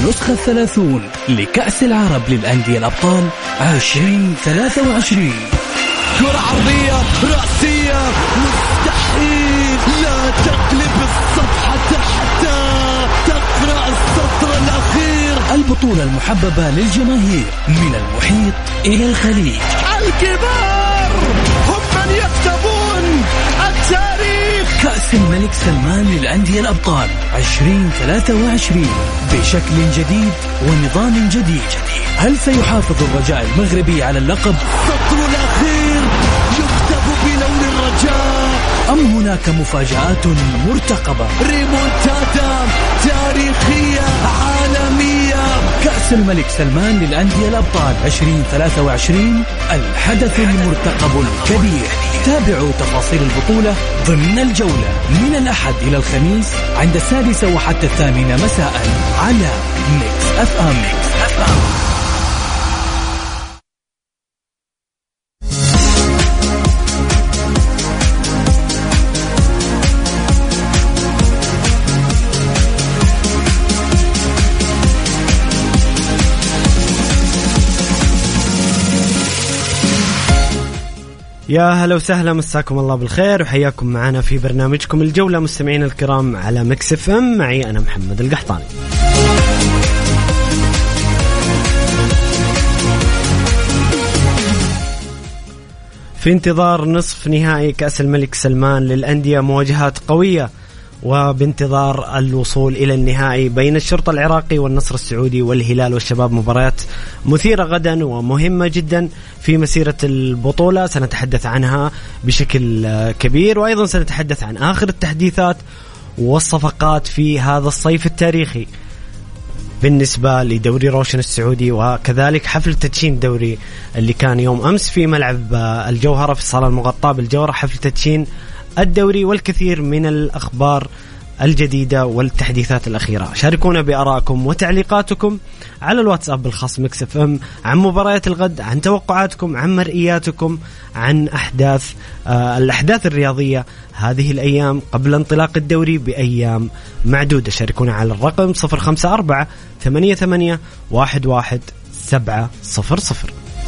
النسخة 30 لكأس العرب للأندية الأبطال 2023. كرة عرضية رأسية مستحيل لا تقلب الصفحة حتى تقرأ السطر الأخير. البطولة المحببة للجماهير من المحيط إلى الخليج. الكبار هم من يكتبون التاريخ. كأس الملك سلمان للأندية الأبطال 2023 بشكل جديد ونظام جديد. هل سيحافظ الرجاء المغربي على اللقب؟ السطر الأخير يكتب بلون الرجاء أم هناك مفاجآت مرتقبة؟ ريمونتادا تاريخية عالمية. كأس الملك سلمان للأندية الأبطال 2023 الحدث المرتقب الكبير. تابعوا تفاصيل البطولة ضمن الجولة من الأحد إلى الخميس عند 6 وحتى 8 مساء على ميكس اف ام. يا هلا وسهلا، مساكم الله بالخير وحياكم معنا في برنامجكم الجولة مستمعين الكرام على ميكس اف ام. معي أنا محمد القحطاني. في انتظار نصف نهائي كأس الملك سلمان للأندية، مواجهات قوية وبانتظار الوصول إلى النهائي بين الشرطة العراقي والنصر السعودي والهلال والشباب. مباريات مثيرة غدا ومهمة جدا في مسيرة البطولة، سنتحدث عنها بشكل كبير، وأيضا سنتحدث عن آخر التحديثات والصفقات في هذا الصيف التاريخي بالنسبة لدوري روشن السعودي، وكذلك حفل تدشين دوري اللي كان يوم أمس في ملعب الجوهرة في الصالة المغطاة بالجوهرة، حفل تدشين الدوري والكثير من الأخبار الجديدة والتحديثات الأخيرة. شاركونا بآرائكم وتعليقاتكم على الواتساب الخاص ميكس اف ام عن مباريات الغد، عن توقعاتكم، عن مرئياتكم، عن الأحداث الرياضية هذه الأيام قبل انطلاق الدوري بأيام معدودة. شاركونا على الرقم 0548811700.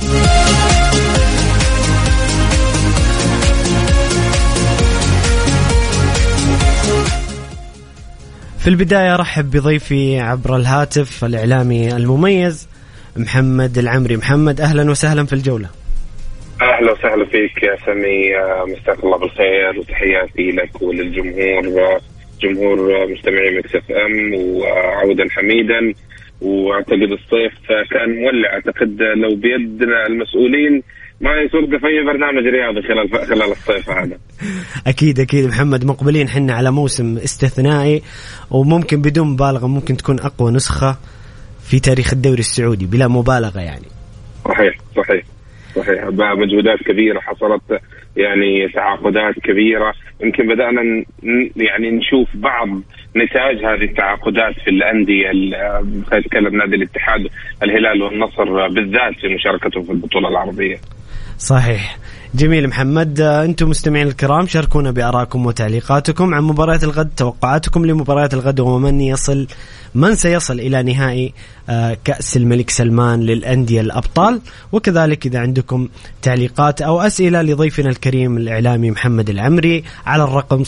في البداية رحب بضيفي عبر الهاتف الإعلامي المميز محمد العمري. محمد أهلا وسهلا في الجولة. أهلا وسهلا فيك يا سمي، مساك الله بالخير وتحياتي لك وللجمهور، جمهور مستمعي ميكس اف ام، وعودا حميدا. واعتقد الصيف كان مولع، اعتقد لو بيدنا المسؤولين ما يتوقف أي برنامج رياضي خلال الصيف هذا. أكيد محمد، مقبلين حنا على موسم استثنائي، وممكن بدون مبالغة ممكن تكون أقوى نسخة في تاريخ الدوري السعودي بلا مبالغة يعني. صحيح مجهودات كبيرة حصلت، يعني تعاقدات كبيرة. يمكن بدأنا يعني نشوف بعض نتاج هذه التعاقدات في الأندية، نتكلم نادي الاتحاد، الهلال والنصر بالذات في مشاركتهم في البطولة العربية. صحيح، جميل محمد. أنتم مستمعين الكرام شاركونا بآرائكم وتعليقاتكم عن مباريات الغد، توقعاتكم لمباريات الغد، من سيصل إلى نهائي كأس الملك سلمان للأندية الأبطال. وكذلك إذا عندكم تعليقات أو أسئلة لضيفنا الكريم الإعلامي محمد العمري على الرقم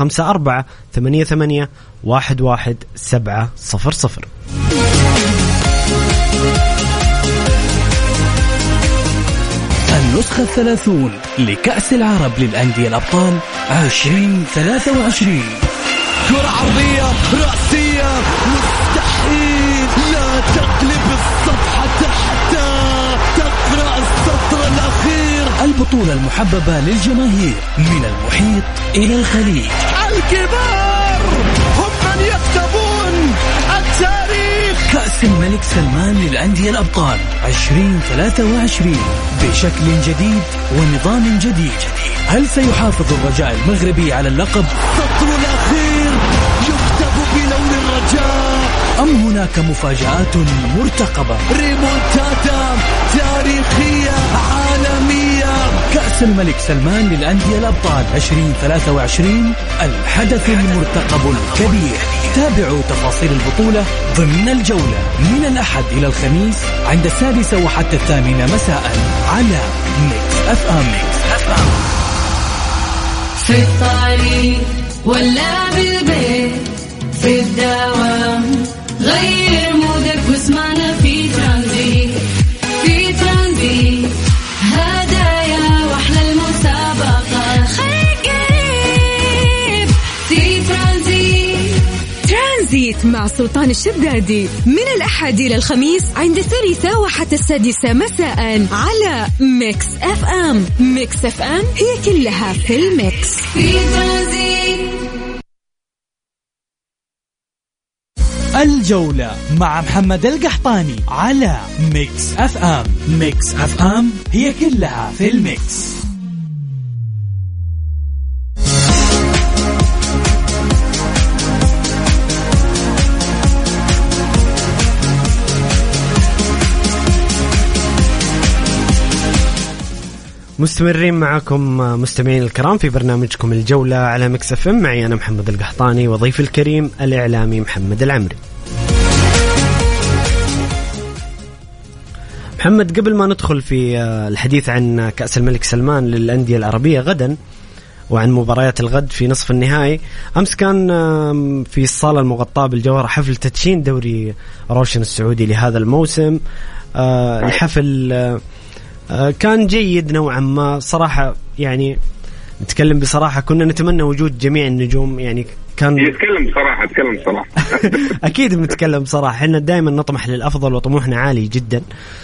0548811700. النسخة 30 لكأس العرب للأندية الأبطال 2023. كرة عرضية رأسية مستحيل لا تقلب الصفحة حتى تقرأ السطر الأخير. البطولة المحببة للجماهير من المحيط إلى الخليج. الكبار هم من يكتبون التاريخ. كأس الملك سلمان للأندية الأبطال 2023 بشكل جديد ونظام جديد. هل سيحافظ الرجاء المغربي على اللقب؟ السطر الأخير يكتب بلون الرجاء أم هناك مفاجآت مرتقبة؟ ريمونتادا تاريخية عالمية. كأس الملك سلمان للأندية الأبطال 2023 الحدث المرتقب الكبير. تابعوا تفاصيل البطولة ضمن الجولة من الأحد إلى الخميس عند 6 وحتى 8 مساء على ميكس اف ام. في الطريق ولا بالبيت في الدوام غير مودك واسمعنا في ترانزيت. في ترانزيت هدايا واحلى المسابقة خليك قريب في ترانزيت مع سلطان الشدادي من الأحد إلى الخميس عند 3 وحتى 6 مساء على ميكس اف ام. ميكس اف ام هي كلها في الميكس. في ترانزيت. الجولة مع محمد القحطاني على ميكس اف ام. ميكس اف ام هي كلها في الميكس. مستمرين معكم مستمعين الكرام في برنامجكم الجولة على ميكس اف ام. معي أنا محمد القحطاني وضيف الكريم الإعلامي محمد العمري. محمد، قبل ما ندخل في الحديث عن كأس الملك سلمان للأندية العربية غدا وعن مباريات الغد في نصف النهائي، أمس كان في الصالة المغطاة بالجوهرة حفل تدشين دوري روشن السعودي لهذا الموسم. الحفل كان جيد نوعا ما صراحة، يعني نتكلم بصراحة كنا نتمنى وجود جميع النجوم. يعني كان يتكلم بصراحة أكيد بنتكلم بصراحة، إحنا دائما نطمح للأفضل وطموحنا عالي جدا.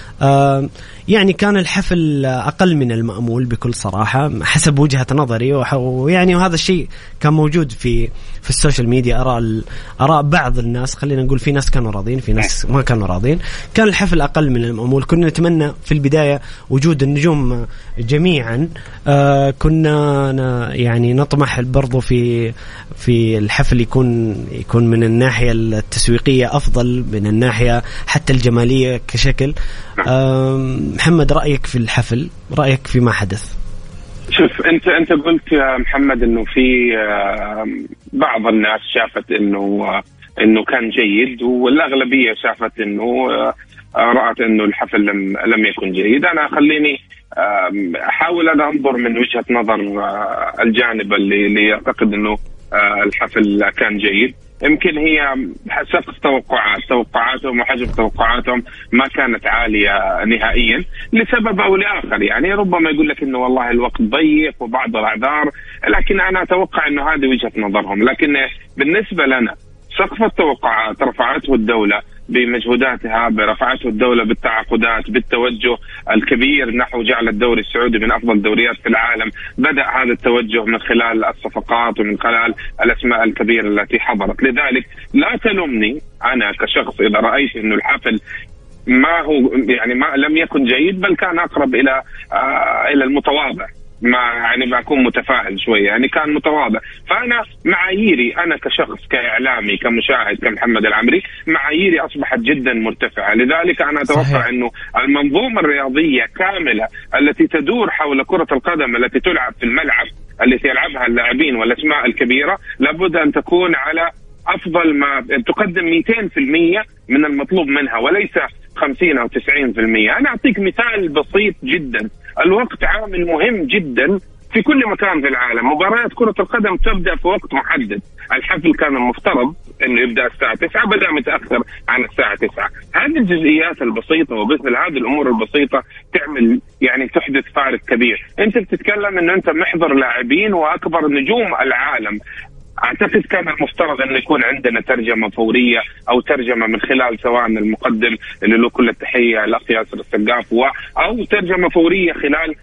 يعني كان الحفل أقل من المأمول بكل صراحة حسب وجهة نظري، ويعني وهذا الشيء كان موجود في السوشيال ميديا. أراء بعض الناس، خلينا نقول في ناس كانوا راضين في ناس ما كانوا راضين. كان الحفل أقل من المأمول. كنا نتمنى في البداية وجود النجوم جميعا. كنا يعني نطمح برضو في الحفل يكون من الناحية التسويقية أفضل، من الناحية حتى الجمالية كشكل. محمد، رأيك في الحفل، رأيك فيما حدث؟ شوف، انت قلت يا محمد انه في بعض الناس شافت انه كان جيد، والاغلبيه شافت انه رأت انه الحفل لم يكن جيد. انا خليني احاول انا انظر من وجهة نظر الجانب اللي يعتقد انه الحفل كان جيد. يمكن هي سقف توقعاتهم وحجم توقعاتهم ما كانت عالية نهائيا لسبب أو لآخر. يعني ربما يقول لك إنه والله الوقت ضيق وبعض الأعذار، لكن أنا أتوقع إنه هذه وجهة نظرهم. لكن بالنسبة لنا سقف التوقعات رفعته الدولة بمجهوداتها، رفعته الدولة بالتعاقدات، بالتوجه الكبير نحو جعل الدوري السعودي من أفضل الدوريات في العالم. بدأ هذا التوجه من خلال الصفقات ومن خلال الأسماء الكبيرة التي حضرت. لذلك لا تلومني أنا كشخص إذا رأيت إنه الحفل ما هو يعني ما لم يكن جيد، بل كان أقرب إلى المتواضع. ما يعني بكون متفائل شوية، يعني كان متواضع. فأنا معاييري أنا كشخص كإعلامي كمشاهد كمحمد العمري معاييري أصبحت جدا مرتفعة. لذلك أنا أتوقع أنه المنظومة الرياضية كاملة التي تدور حول كرة القدم التي تلعب في الملعب التي يلعبها اللاعبين والأسماء الكبيرة لابد أن تكون على أفضل ما تقدم 200% من المطلوب منها، وليس 50 أو 90%. أنا أعطيك مثال بسيط جدا. الوقت عامل مهم جدا في كل مكان في العالم. مباريات كرة القدم تبدأ في وقت محدد. الحفل كان المفترض أنه يبدأ الساعة 9، بدأ متأخر عن الساعة 9. هذه الجزئيات البسيطة وبثل هذه الأمور البسيطة تعمل يعني تحدث فارق كبير. أنت بتتكلم أنه أنت محضر لاعبين وأكبر نجوم العالم. أعتقد كان المفترض أن يكون عندنا ترجمة فورية أو ترجمة من خلال سواء المقدم اللي له كل التحية الأخ ياسر السقاف أو ترجمة فورية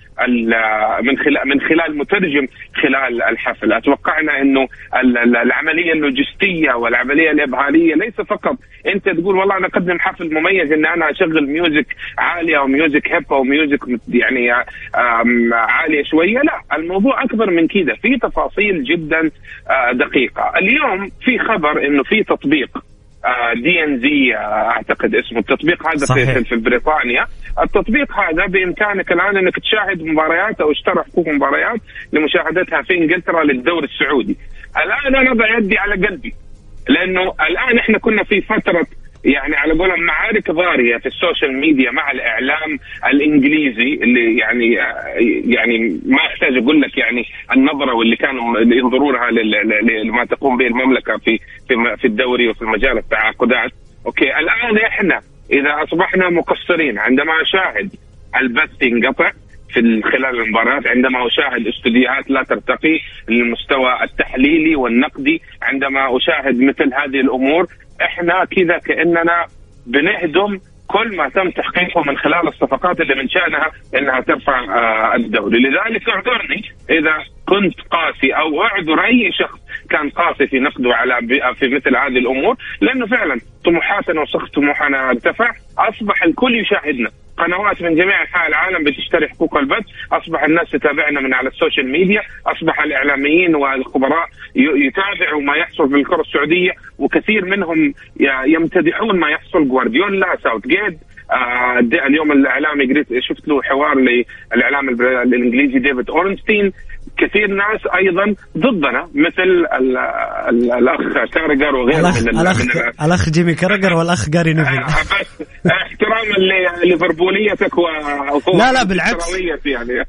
من خلال مترجم خلال الحفل. أتوقعنا أنه العملية اللوجستية والعملية الإبهارية ليس فقط أنت تقول والله أنا أقدم حفل مميز أن أنا أشغل ميوزك عالية أو ميوزك هيب أو ميوزك يعني عالية شوية. لا، الموضوع أكبر من كده، في تفاصيل جدا دقيقة. اليوم في خبر إنه في تطبيق DNZ اعتقد اسمه التطبيق هذا في بريطانيا. التطبيق هذا بامكانك الان انك تشاهد مباريات او اشتري حقوق مباريات لمشاهدتها في انجلترا للدوري السعودي. الان انا ضع يدي على قلبي، لانه الان احنا كنا في فتره يعني على قولهم معارك ضارية في السوشيال ميديا مع الإعلام الإنجليزي، اللي يعني ما أحتاج أقول لك يعني النظرة واللي كانوا ينظرونها لما تقوم به المملكة في الدوري وفي مجال التعاقدات. أوكي، الآن إحنا إذا أصبحنا مقصرين عندما أشاهد البث ينقطع في خلال المباريات، عندما أشاهد استوديوهات لا ترتقي للمستوى التحليلي والنقدي، عندما أشاهد مثل هذه الأمور، احنا كذا كأننا بنهدم كل ما تم تحقيقه من خلال الصفقات اللي من شأنها انها ترفع الدوري. لذلك اعذرني اذا كنت قاسي، او اعذر اي شخص كان قاسي في نقده في مثل هذه الامور، لانه فعلا طموحاتنا وسقف طموحنا ارتفع، اصبح الكل يشاهدنا، قنوات من جميع انحاء العالم بتشتري حقوق البث، اصبح الناس تتابعنا من على السوشيال ميديا، اصبح الاعلاميين والخبراء يتابعوا ما يحصل في الكرة السعودية، وكثير منهم يمتدحون ما يحصل. جوارديولا، ساوثجيت، اليوم الاعلامي شفت له حوار للاعلام الانجليزي ديفيد اورنستين. كثير ناس ايضا ضدنا مثل الاخ كارجر وغيره الاخ جيمي كارجر والاخ جاري نيفل. بس احتراما لليفربوليتك لا بالعكس يعني.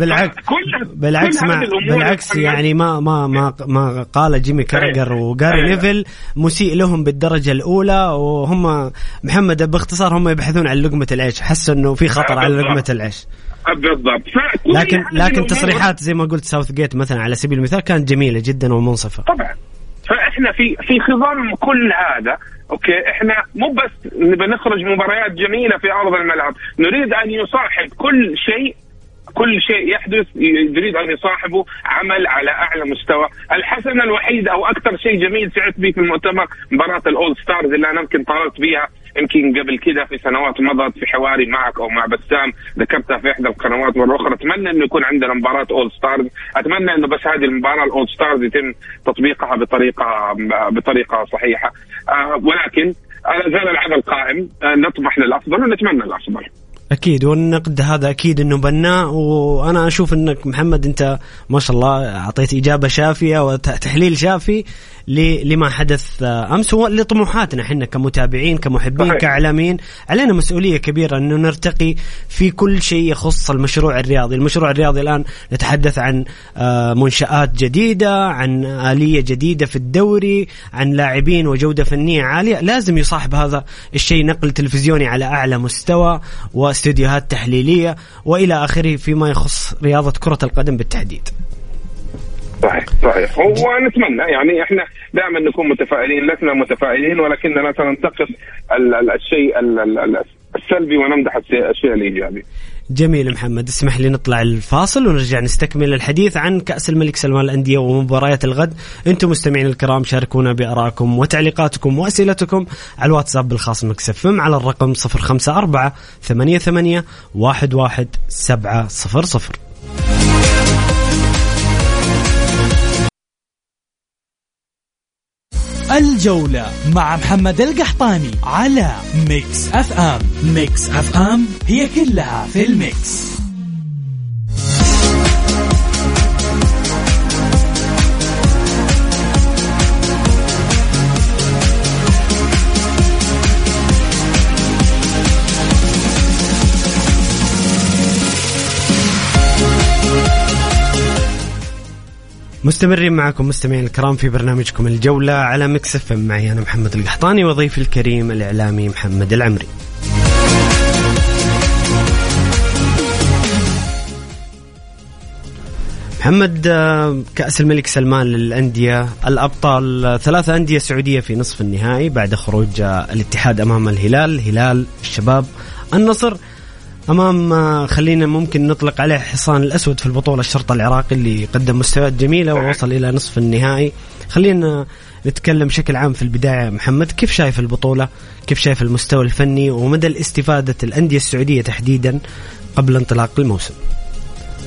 بالعكس يعني ما قال جيمي كارجر وجاري نيفل مسيء لهم بالدرجة الأولى، وهم محمد باختصار هم يبحثون عن لقمة العيش، حسوا انه في خطر على لقمة العيش بالضبط. لكن تصريحات زي ما قلت ساوثجيت مثلا على سبيل المثال كانت جميلة جدا ومنصفة طبعا. فاحنا في خضم كل هذا. اوكي، احنا مو بس نبي نخرج مباريات جميلة في ارض الملعب، نريد ان يصاحب كل شيء يحدث، يريد أن يصاحبه عمل على أعلى مستوى. الحسنة الوحيدة أو أكثر شيء جميل سعدت به في المؤتمر مباراة الأول ستارز اللي أنا يمكن طالبت بها يمكن قبل كده في سنوات مضت في حواري معك أو مع بسام، ذكرتها في إحدى القنوات مرة أخرى. أتمنى إنه يكون عندنا مباراة أول ستارز، أتمنى إنه بس هذه المباراة الأول ستارز يتم تطبيقها بطريقة صحيحة. ولكن لا زال العمل قائم، نطمح للأفضل ونتمنى الأفضل. أكيد، والنقد هذا أكيد إنه بناء. وأنا أشوف إنك محمد أنت ما شاء الله أعطيت إجابة شافية وتحليل شافي لما حدث أمس ولطموحاتنا حنا كمتابعين كمحبين كإعلاميين. علينا مسؤولية كبيرة إنه نرتقي في كل شيء يخص المشروع الرياضي. المشروع الرياضي الآن نتحدث عن منشآت جديدة، عن آلية جديدة في الدوري، عن لاعبين وجودة فنية عالية. لازم يصاحب هذا الشيء نقل تلفزيوني على أعلى مستوى واستديوهات تحليلية وإلى آخره فيما يخص رياضة كرة القدم بالتحديد. صحيح. ونتمنى يعني احنا دائما نكون متفائلين، لسنا متفائلين ولكننا سننتقص الشيء السلبي ونمدح الشيء الإيجابي. جميل محمد، اسمح لي نطلع الفاصل ونرجع نستكمل الحديث عن كأس الملك سلمان للأندية ومباريات الغد. انتم مستمعين الكرام شاركونا بآرائكم وتعليقاتكم وأسئلتكم على الواتساب الخاص مكس اف ام على الرقم 0548811700. الجولة مع محمد القحطاني على ميكس اف ام. ميكس اف ام هي كلها في الميكس. مستمرين معكم مستمعين الكرام في برنامجكم الجولة على ميكس اف ام. معي أنا محمد القحطاني وضيفي الكريم الإعلامي محمد العمري. محمد، كأس الملك سلمان للأندية، الأبطال 3 أندية سعودية في نصف النهائي بعد خروج الاتحاد أمام الهلال، الشباب، النصر أمام خلينا ممكن نطلق عليه حصان الأسود في البطولة الشرطة العراقي اللي قدم مستويات جميلة ووصل إلى نصف النهائي. خلينا نتكلم بشكل عام في البداية محمد، كيف شايف البطولة، كيف شايف المستوى الفني ومدى الاستفادة الأندية السعودية تحديدا قبل انطلاق الموسم؟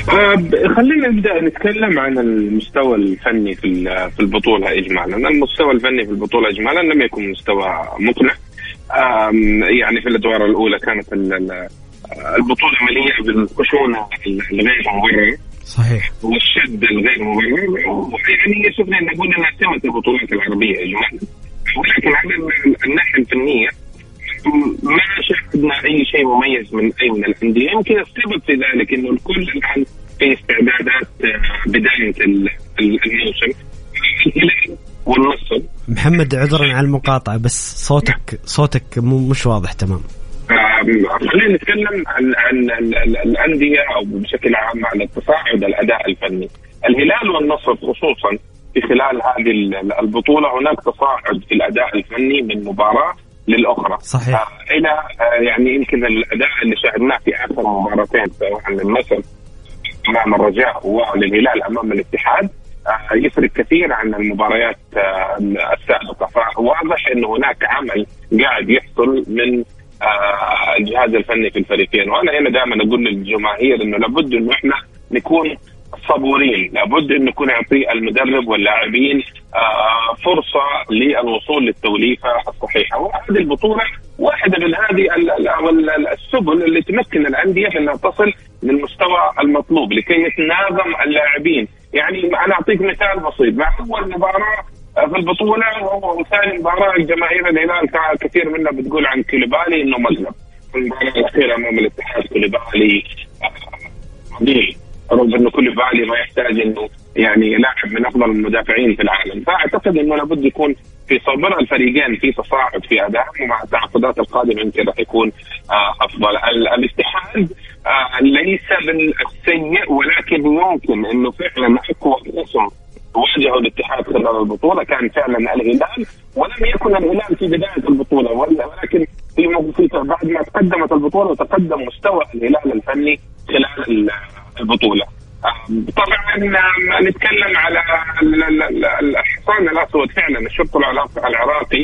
خلينا نبدأ نتكلم عن المستوى الفني في البطولة إجمالا. المستوى الفني في البطولة إجمالا لم يكن مستوى مقنع. يعني في الأدوار الأولى كانت البطولة مليئة بالخشونة الغير مبررة، صحيح، والشد الغير مبرر، ويعني يسمى أن نقول أنها سمة البطولات العربية إجمالا. ولكن على الناحية الفنية ما شاهدنا أي شيء مميز من أي من الأندية. يمكن السبب في ذلك إنه الكل الآن في استعدادات بداية الموسم. الهلال والنصر. محمد عذرا على المقاطعة بس صوتك مش واضح تمام. خلينا نتكلم عن الأندية أو بشكل عام عن التصاعد الأداء الفني. الهلال والنصر خصوصا في خلال هذه البطولة هناك تصاعد في الأداء الفني من مباراة للأخرى. صحيح. إلى يعني يمكن الأداء اللي شاهدناه في آخر مباراتين سواء للنصر أمام الرجاء وللهلال أمام الاتحاد يفرق كثير عن المباريات السابقة. فواضح إنه هناك عمل قاعد يحصل من الجهاز الفني في الفريقين. وأنا هنا دائما أقول للجماهير إنه لابد إنه إحنا نكون صبورين، لابد أن نكون نعطي المدرب واللاعبين فرصة للوصول للتوليفة الصحيحة. وهذه البطولة واحدة من هذه السبل اللي تمكن الأندية أنها تصل للمستوى المطلوب لكي يتناغم اللاعبين. يعني أنا أعطيك مثال بسيط. مع أول مباراة في البطولة وثاني مباراة الجماهير الهلال كثير منها بتقول عن كوليبالي إنه مقلب. المباراة الأخيرة أمام الاتحاد كوليبالي عظيم، رغم انه كوليبالي ما يحتاج انه يعني لاعب من افضل المدافعين في العالم. فاعتقد انه لابد يكون في صبر الفريقين في تصاعد في ادائهم، ومع التعاقدات القادمه يمكن راح يكون افضل. الاتحاد ليس بالسيء، ولكن يمكن انه فعلا اقوى خصم واجهه الاتحاد خلال البطوله كان فعلا الهلال، ولم يكن الهلال في بدايه البطوله، ولكن في بعد ما تقدمت البطوله وتقدم مستوى الهلال الفني خلال البطولة. طبعا نتكلم على الحصان الأسود. فعلا الشرطة العراقي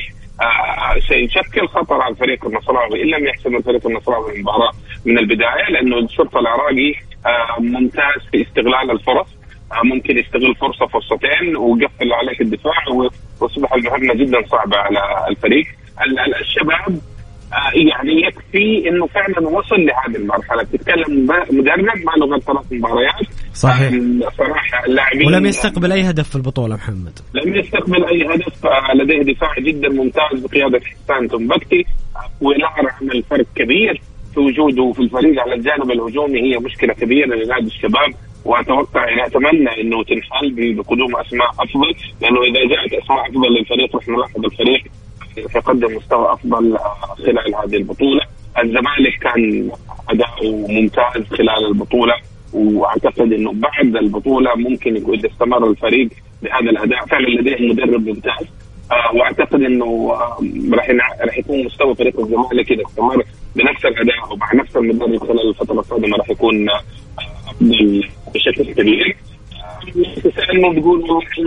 سيشكل خطر على الفريق النصراوي إن لم يحسم الفريق النصراوي المباراة من البداية، لأنه الشرطة العراقي ممتاز في استغلال الفرص. ممكن يستغل فرصتين ويقفل عليك الدفاع، وتصبح المهمة جدا صعبة على الفريق. الشباب يعني يكفي انه فعلا وصل لهذه المرحله. تتكلم مدرب ما له غير 3 مباريات. صحيح. صراحه اللاعبين ولم يستقبل اي هدف في البطوله. محمد لم يستقبل اي هدف. لديه دفاع جدا ممتاز بقياده حسان تنبكتي، ولعر عمل فرق كبير في وجوده في الفريق على الجانب الهجومي. هي مشكله كبيره لنادي الشباب، واتوقع يعني اتمنى انه تنحل بقدوم اسماء افضل، لانه اذا جاءت اسماء افضل للفريق راح نلاحظ الفريق يقدم مستوى أفضل خلال هذه البطولة. الزمالك كان أداؤه ممتاز خلال البطولة، وأعتقد أنه بعد البطولة ممكن يكون إذا استمر الفريق بهذا الأداء فعلا لديه مدرب ممتاز. وأعتقد أنه راح يكون مستوى فريق الزمالك إذا استمر بنفس الأداء ومع نفس المدرب خلال الفترة القادمة راح يكون أفضل بشكل كبير. تسألني تقول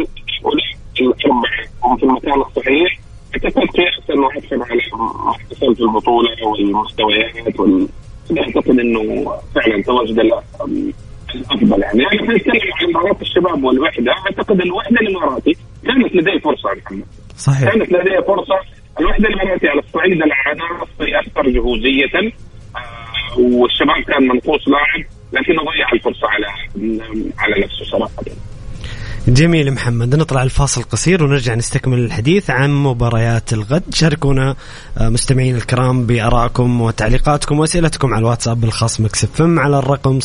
هم في المكان الصحيح. أعتقد قياسا وحسب على حصل في البطولة والمستويات أعتقد إنه فعلا تواجد الأفضل. يعني أنا بتكلم عن مباراة الشباب والوحدة. أعتقد الوحدة الإماراتي كانت لديه فرصة محمد. صحيح. كانت لديه فرصة. الوحدة الإماراتي على الصعيد العناصري أكثر جهوزية، والشباب كان منقوص لاعب لكنه ضيع الفرصة على نفسه صراحة. جميل محمد. نطلع الفاصل قصير ونرجع نستكمل الحديث عن مباريات الغد. شاركونا مستمعين الكرام بآرائكم وتعليقاتكم وأسئلتكم على الواتساب الخاص مكس اف ام على الرقم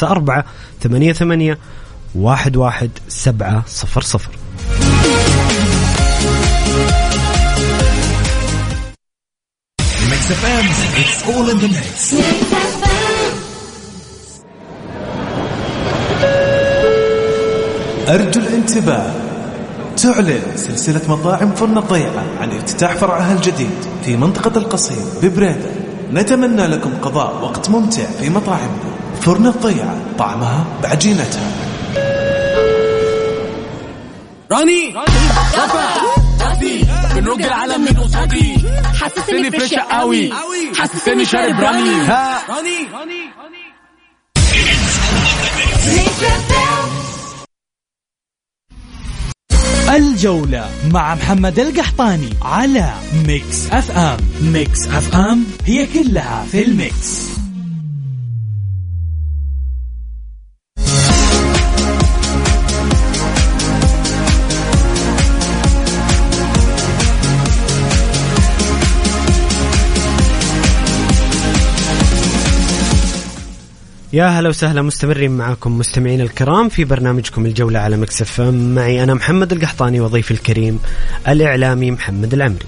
0548811700. Mix FM, it's all in the mix. أرجو الانتباه. تعلن سلسلة مطاعم فرن الضيعة عن افتتاح فرعها الجديد في منطقة القصيم ببريدة. نتمنى لكم قضاء وقت ممتع في مطاعمنا. فرن الضيعة، طعمها بعجينتها. راني بنرج العالم من قصادي، حسسني فريش قوي، حسسني شارب راني. الجولة مع محمد القحطاني على ميكس اف ام. ميكس اف ام هي كلها في الميكس. يا هلا وسهلا، مستمرين معكم مستمعين الكرام في برنامجكم الجولة على ميكس اف ام. معي أنا محمد القحطاني وضيفي الكريم الإعلامي محمد العمري.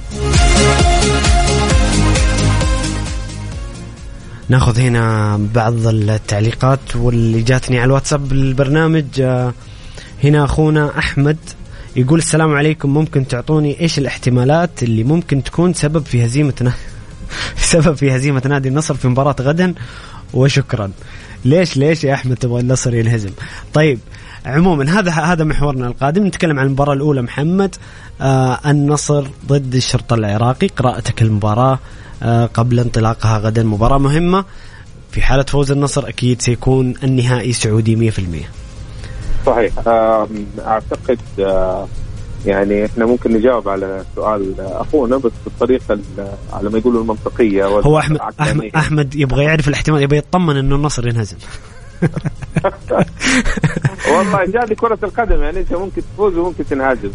ناخذ هنا بعض التعليقات واللي جاتني على الواتساب البرنامج. هنا أخونا أحمد يقول السلام عليكم، ممكن تعطوني إيش الاحتمالات اللي ممكن تكون سبب في هزيمة نادي النصر في مباراة غدا؟ وشكرا. ليش يا أحمد تبغى النصر ينهزم؟ طيب عموما هذا محورنا القادم. نتكلم عن المباراة الأولى محمد. النصر ضد الشرطة العراقي. قراءتك المباراة قبل انطلاقها غدا، مباراة مهمة. في حالة فوز النصر أكيد سيكون النهائي سعودي 100%. صحيح. أعتقد يعني احنا ممكن نجاوب على سؤال اخونا بس بالطريقه على ما يقولوا المنطقيه. هو احمد يبغى يعرف الاحتمال، يبغى يطمن انه النصر ينهزم. والله جادي كره القدم، يعني انت ممكن تفوز وممكن تنهزم.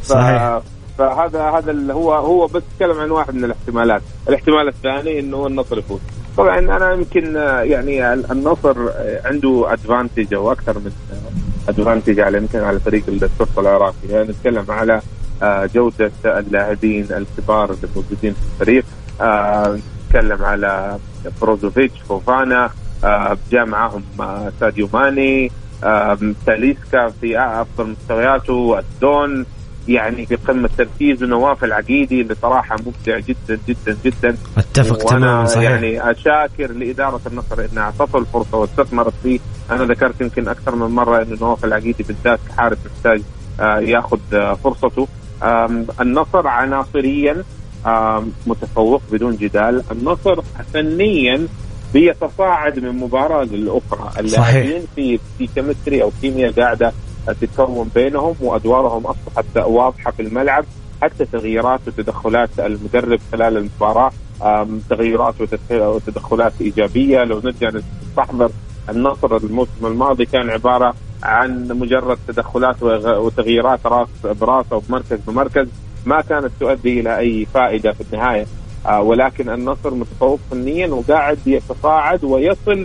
فهذا اللي هو بس تكلم عن واحد من الاحتمالات. الاحتمال الثاني انه النصر يفوز. طبعا انا يمكن يعني النصر عنده ادفانتج او اكثر من ادفانتج على يمكن على فريق الشرطه العراقي. يعني نتكلم على جوده اللاعبين الكبار اللي موجودين في الفريق. نتكلم على بروزوفيتش، فوفانا، جاء معهم ساديو ماني، تاليسكا في افضل مستوياته، الدون يعني في قمه تركيز، ونواف العقيدي اللي صراحه مبدع جدا جدا جدا. اتفق تماما. صحيح. يعني اشاكر لاداره النصر انها اعطته الفرصه واستثمرت فيه. انا ذكرت يمكن اكثر من مره انه نواف العقيدي بالذات كحارس محتاج ياخذ فرصته. النصر عناصريا متفوق بدون جدال. النصر فنيا بيتصاعد من مباراه للاخرى. اللاعبين في كيمستري او كيمياء قاعده تتكون بينهم، وأدوارهم أصبحت واضحة في الملعب. حتى تغييرات وتدخلات المدرب خلال المباراة تغييرات وتدخلات إيجابية. لو نرجع نستحضر النصر الموسم الماضي كان عبارة عن مجرد تدخلات وتغييرات راس براس أو بمركز بمركز، ما كانت تؤدي إلى أي فائدة في النهاية. ولكن النصر متفوق فنيا وقاعد يتصاعد ويصل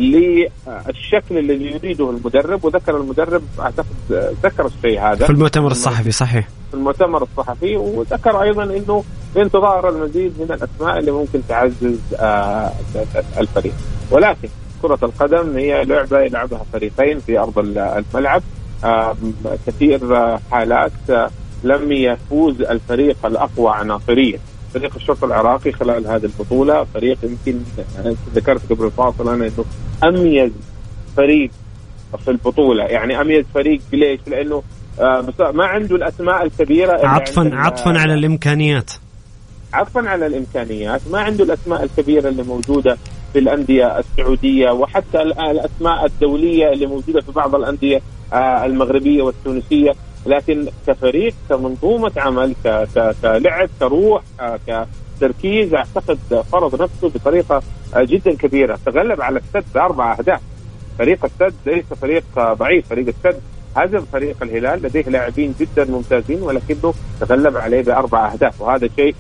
للشكل الذي يريده المدرب. وذكر المدرب أعتقد ذكر الشيء هذا في المؤتمر الصحفي. صحيح، في المؤتمر الصحفي. وذكر أيضا أنه بانتظار المزيد من الأسماء اللي ممكن تعزز الفريق. ولكن كرة القدم هي لعبة يلعبها فريقين في أرض الملعب. كثير حالات لم يفوز الفريق الأقوى عناصريا. فريق الشرطة العراقي خلال هذه البطولة فريق يمكن ذكرت قبل الفاصل أنا إنه أميز فريق في البطولة. يعني أميز فريق ليش؟ لأنه ما عنده الأسماء الكبيرة. عطفا على الإمكانيات. عطفا على الإمكانيات، ما عنده الأسماء الكبيرة اللي موجودة في الأندية السعودية، وحتى الأسماء الدولية اللي موجودة في بعض الأندية المغربية والتونسية. لكن كفريق، كمنظومة عمل، كلعب، كروح، كتركيز، أعتقد فرض نفسه بطريقة جدا كبيرة. تغلب على السد ب4 أهداف. فريق السد ليس فريق ضعيف. فريق السد هزم فريق الهلال، لديه لاعبين جدا ممتازين ولكنه تغلب عليه ب4 أهداف. وهذا شيء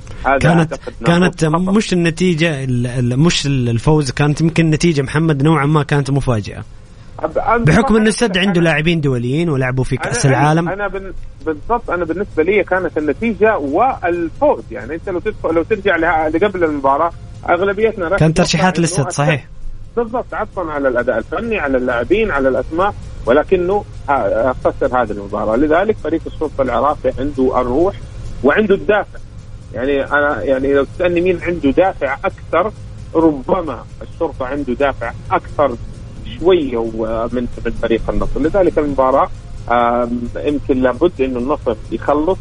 كانت مش النتيجة، مش الفوز، كانت يمكن نتيجة محمد نوعا ما كانت مفاجئة بحكم أن السد عنده لاعبين دوليين ولعبوا في كأس العالم. بالضبط. أنا بالنسبة لي كانت النتيجة والفوز. يعني أنت لو ترجع لقبل المباراة أغلبيتنا كانت ترشيحات للسد. صحيح، بالضبط. عطفا على الأداء الفني، على اللاعبين، على الأسماء، ولكنه خسر هذه المباراة. لذلك فريق الشرطة العراقي عنده الروح وعنده الدافع. يعني أنا لو تسألني مين عنده دافع أكثر، ربما الشرطة عنده دافع أكثر شوية من فريق النصر. لذلك المباراة يمكن لابد إنه النصر يخلص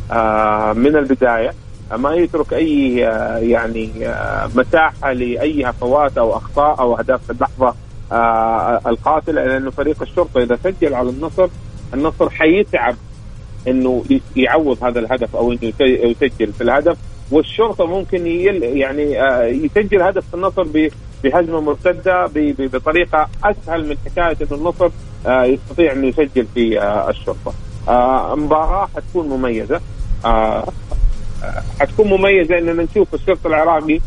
من البداية، ما يترك أي يعني مساحة لأي هفوات أو أخطاء أو أهداف في اللحظة القاتلة، لأنه فريق الشرطة إذا سجل على النصر حيتعب إنه يعوض هذا الهدف أو إنه يسجل في الهدف، والشرطة ممكن يعني يسجل هدف في النصر بهجمة مرتدة بطريقة أسهل من حكاية إنه النصر يستطيع إنه يسجل في الشرطة. مباراة حتكون مميزة، حتكون مميزة إننا نشوف الشرطة العراقي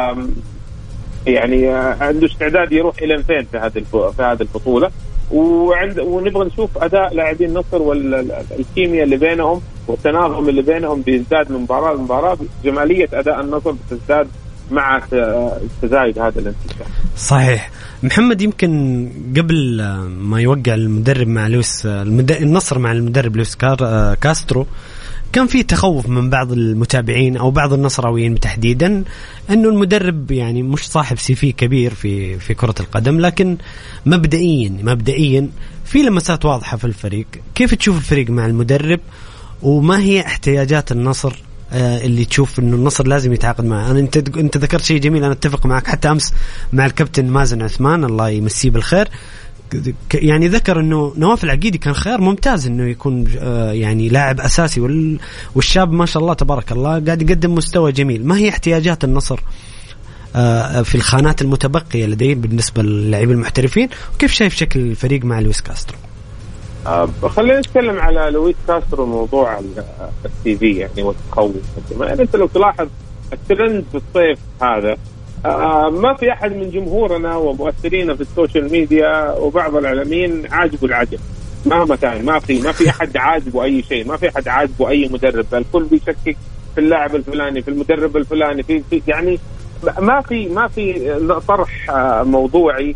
يعني عنده استعداد يروح إلى فين في هذه البطولة، ونبغى نشوف أداء لاعبين النصر والكيمياء اللي بينهم والتناغم اللي بينهم بيزداد من مباراة لمباراة. جمالية أداء النصر بتزداد مع تزايد هذا الانتشار. صحيح. محمد، يمكن قبل ما يوقع المدرب مع النصر مع المدرب لويس كاسترو كان في تخوف من بعض المتابعين أو بعض النصراويين تحديدا أنه المدرب يعني مش صاحب سي كبير في كرة القدم، لكن مبدئيا في لمسات واضحة في الفريق. كيف تشوف الفريق مع المدرب، وما هي احتياجات النصر اللي تشوف أنه النصر لازم يتعاقد معه؟ أنت ذكرت شيء جميل، أنا أتفق معك. حتى أمس مع الكابتن مازن عثمان الله يمسيه بالخير، يعني ذكر انه نواف العقيدي كان خيار ممتاز انه يكون يعني لاعب اساسي، والشاب ما شاء الله تبارك الله قاعد يقدم مستوى جميل. ما هي احتياجات النصر في الخانات المتبقية لديه بالنسبة للاعبين المحترفين، وكيف شايف شكل الفريق مع لويس كاسترو؟ خلينا نتكلم على لويس كاسترو، موضوع السي في يعني والتخوف. يعني انت لو تلاحظ الترند في الصيف هذا، ما في أحد من جمهورنا ومؤثرين في السوشيال ميديا وبعض الإعلاميين عاجبه العجب مهما كان. ما في أحد عاجبه أي شيء، ما في أحد عاجبه أي مدرب. الكل بيشكك في اللاعب الفلاني، في المدرب الفلاني، في يعني ما في طرح موضوعي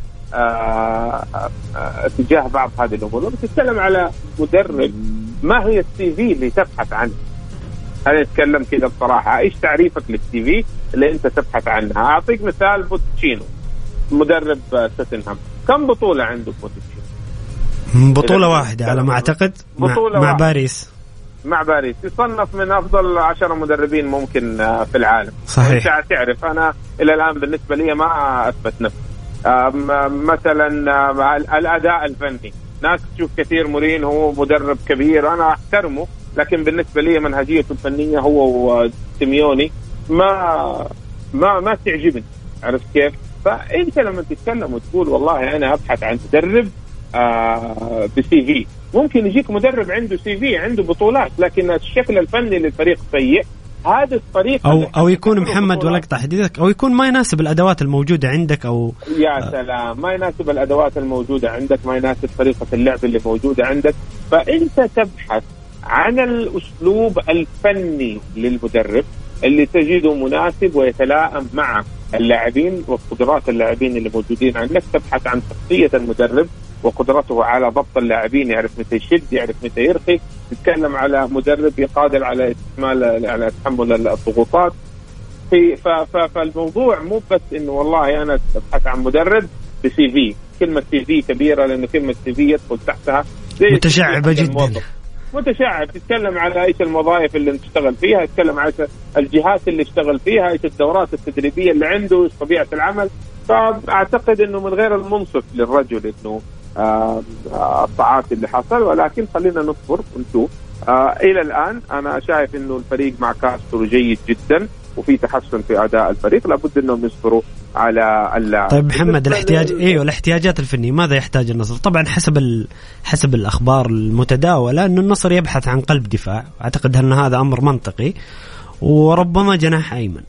تجاه بعض هذه الأمور. بتتكلم على مدرب، ما هي السي في اللي تبحث عنه؟ أنا أتكلم كده بصراحة، إيش تعريفك للسي في اللي أنت تبحث عنها؟ أعطيك مثال، بوتشينو مدرب توتنهام، كم بطولة عنده بوتشينو؟ بطولة واحدة على ما أعتقد، مع باريس. مع باريس يصنف من أفضل 10 مدربين ممكن في العالم. صحيح. أنت تعرف أنا إلى الآن بالنسبة لي ما أثبت نفسي. مثلا الأداء الفني، ناس تشوف كثير مورين هو مدرب كبير، أنا أحترمه، لكن بالنسبة لي منهجيته الفنية هو سيميوني ما تعجبني. عرفت كيف؟ فأنت لما تتكلم وتقول والله أنا أبحث عن مدرب بسي في، ممكن يجيك مدرب عنده سي في عنده بطولات، لكن الشكل الفني للفريق سيء. هذا الطريقة أو يكون محمد ولا أقطع حديثك، أو يكون ما يناسب الأدوات الموجودة عندك، أو يا سلام ما يناسب الأدوات الموجودة عندك، ما يناسب طريقة اللعب اللي موجودة عندك. فأنت تبحث عن الأسلوب الفني للمدرب اللي تجده مناسب ويتلائم مع اللاعبين وقدرات اللاعبين اللي موجودين عندك. تبحث عن شخصية المدرب وقدرته على ضبط اللاعبين، يعرف متى يشد، يعرف متى يرخي. تتكلم على مدرب قادر على تحمل الضغوطات. فالموضوع مو بس إنه والله أنا أبحث عن مدرب بسي في. كلمة سي في كبيرة، لأنه كلمة سي في يدخل تحتها متشعبة جدا. متشعب. تتكلم على ايش الوظائف اللي نشتغل فيها، تتكلم على الجهات اللي اشتغل فيها، ايش الدورات التدريبيه اللي عنده، ايش طبيعه العمل. فاعتقد انه من غير المنصف للرجل انه الطاعات اللي حصل، ولكن خلينا نصبر ونشوف. الى الان انا شايف انه الفريق مع كاسترو جيد جدا، وفي تحسن في اداء الفريق. لابد انهم يصبروا على اللاعب. طيب محمد، الاحتياجات الفنيه ماذا يحتاج النصر؟ طبعا حسب الاخبار المتداوله انه النصر يبحث عن قلب دفاع، اعتقد ان هذا امر منطقي، وربما جناح ايمن.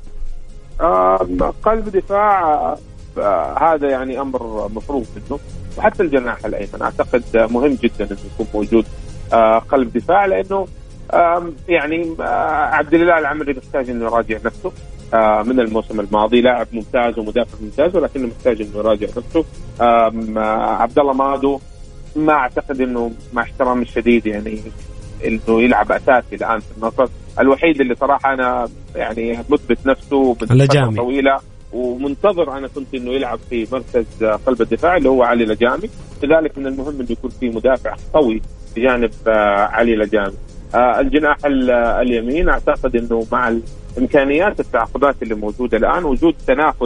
قلب دفاع هذا يعني امر مفروض منه، وحتى الجناح الايمن اعتقد مهم جدا انه يكون موجود قلب دفاع، لانه يعني عبد الله العمري محتاج انه يراجع نفسه من الموسم الماضي. لاعب ممتاز ومدافع ممتاز، ولكنه محتاج انه يراجع نفسه. عبد الله مادو ما اعتقد انه، مع احترامي الشديد يعني، انه يلعب اساسي الان في النصر. الوحيد اللي صراحه انا يعني مثبت نفسه بفتره طويله ومنتظر انا كنت انه يلعب في مركز قلب الدفاع اللي هو علي لجامي. لذلك من المهم انه يكون في مدافع قوي بجانب علي لجامي. الجناح اليمين اعتقد انه مع الامكانيات التعاقدات اللي موجوده الان، وجود تنافس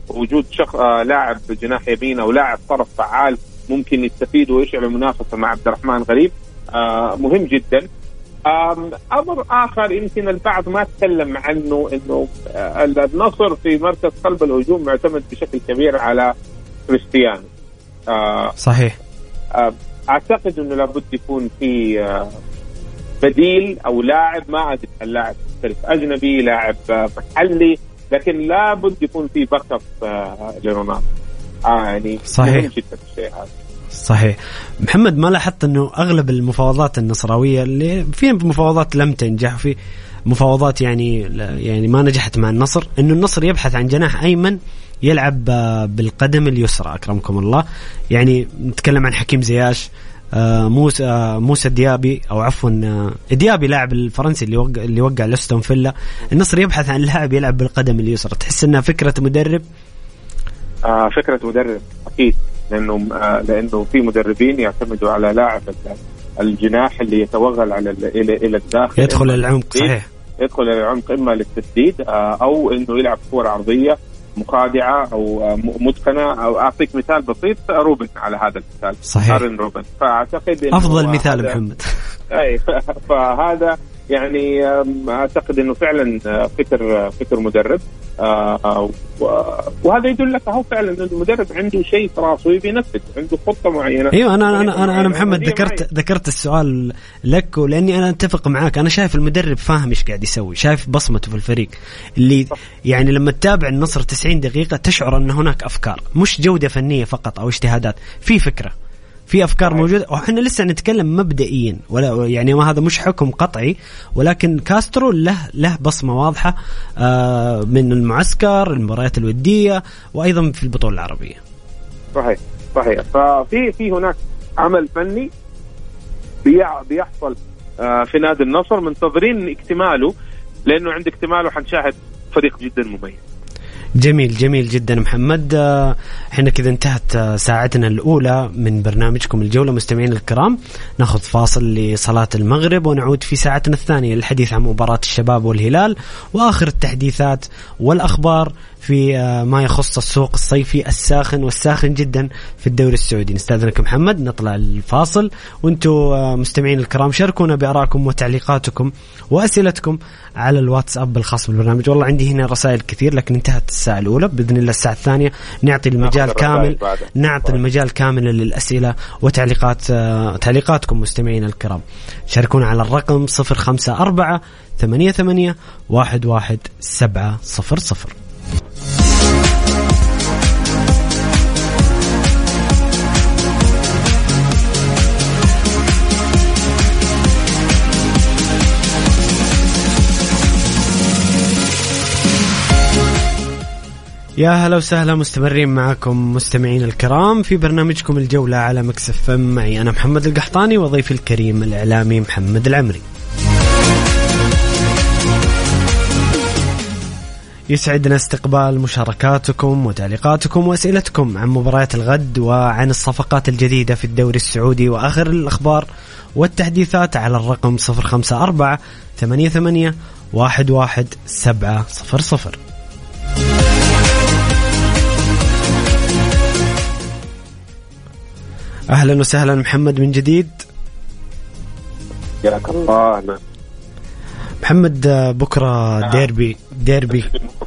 وجود لاعب جناح يمين أو لاعب طرف فعال ممكن يستفيد ويشعل المنافسة مع عبد الرحمن غريب مهم جدا. أمر آخر يمكن البعض ما تكلم عنه، إنه النصر في مركز قلب الهجوم معتمد بشكل كبير على كريستيانو. صحيح. أعتقد إنه لابد يكون في بديل أو لاعب، ما أدري اللاعب أجنبي لاعب محلي، لكن لابد يكون في باك اب لرونالدو. يعني صحيح. مهم جدا الشيء هذا. صحيح. محمد، ما لاحظت انه اغلب المفاوضات النصراويه اللي في مفاوضات لم تنجح، في مفاوضات يعني ما نجحت مع النصر، انه النصر يبحث عن جناح ايمن يلعب بالقدم اليسرى اكرمكم الله. يعني نتكلم عن حكيم زياش، موسى ديابي، او عفوا ديابي لاعب الفرنسي اللي وقع لستون فيلا. النصر يبحث عن لاعب يلعب بالقدم اليسرى. تحس انها فكره مدرب؟ فكره مدرب اكيد، لانه في مدربين يعتمدوا على لاعب الجناح اللي يتوغل على الى الداخل، يدخل العمق. صحيح، يدخل العمق اما للتسديد او انه يلعب كرة عرضيه مخادعه او متقنه. او اعطيك مثال بسيط، روبن على هذا المثال. صحيح. ارن روبن، فاعتقد افضل مثال محمد. اي فهذا يعني اعتقد انه فعلا فكر مدرب، وهذا يدل لك اهو فعلا انه المدرب عنده شيء في راسه يبي ينفذ، عنده خطه معينه. ايوه، انا محمد ذكرت السؤال لك، ولاني انا اتفق معاك. انا شايف المدرب فاهم ايش قاعد يسوي، شايف بصمته في الفريق اللي يعني لما تتابع النصر 90 دقيقه تشعر ان هناك افكار، مش جوده فنيه فقط او اجتهادات، في فكره، في أفكار موجودة. وإحنا لسه نتكلم مبدئيا، ولا يعني ما هذا مش حكم قطعي، ولكن كاسترو له بصمة واضحة من المعسكر، المباريات الودية، وأيضا في البطولة العربية. صحيح. ففي هناك عمل فني بيحصل في نادي النصر، منتظرين اكتماله، لأنه عند اكتماله حنشاهد فريق جدا مميز. جميل جدا محمد. احنا كذا انتهت ساعتنا الأولى من برنامجكم الجولة. مستمعين الكرام، ناخذ فاصل لصلاة المغرب ونعود في ساعتنا الثانية للحديث عن مباراة الشباب والهلال وآخر التحديثات والأخبار في ما يخص السوق الصيفي الساخن والساخن جدا في الدوري السعودي. نستأذنك محمد، نطلع الفاصل، وانتم مستمعين الكرام شاركونا بآرائكم وتعليقاتكم وأسئلتكم على الواتساب الخاص بالبرنامج. والله عندي هنا رسائل كثير، لكن انتهت الساعة الأولى. بإذن الله الساعة الثانية نعطي المجال كامل للأسئلة تعليقاتكم مستمعين الكرام. شاركونا على الرقم 0548811700. يا هلا وسهلا، مستمرين معكم مستمعين الكرام في برنامجكم الجولة على مكس اف ام. معي أنا محمد القحطاني وضيفي الكريم الإعلامي محمد العمري. يسعدنا استقبال مشاركاتكم وتعليقاتكم وأسئلتكم عن مباريات الغد وعن الصفقات الجديدة في الدوري السعودي وآخر الأخبار والتحديثات على الرقم 0548811700. أهلا وسهلا محمد من جديد. ياك الله. محمد، بكرة ديربي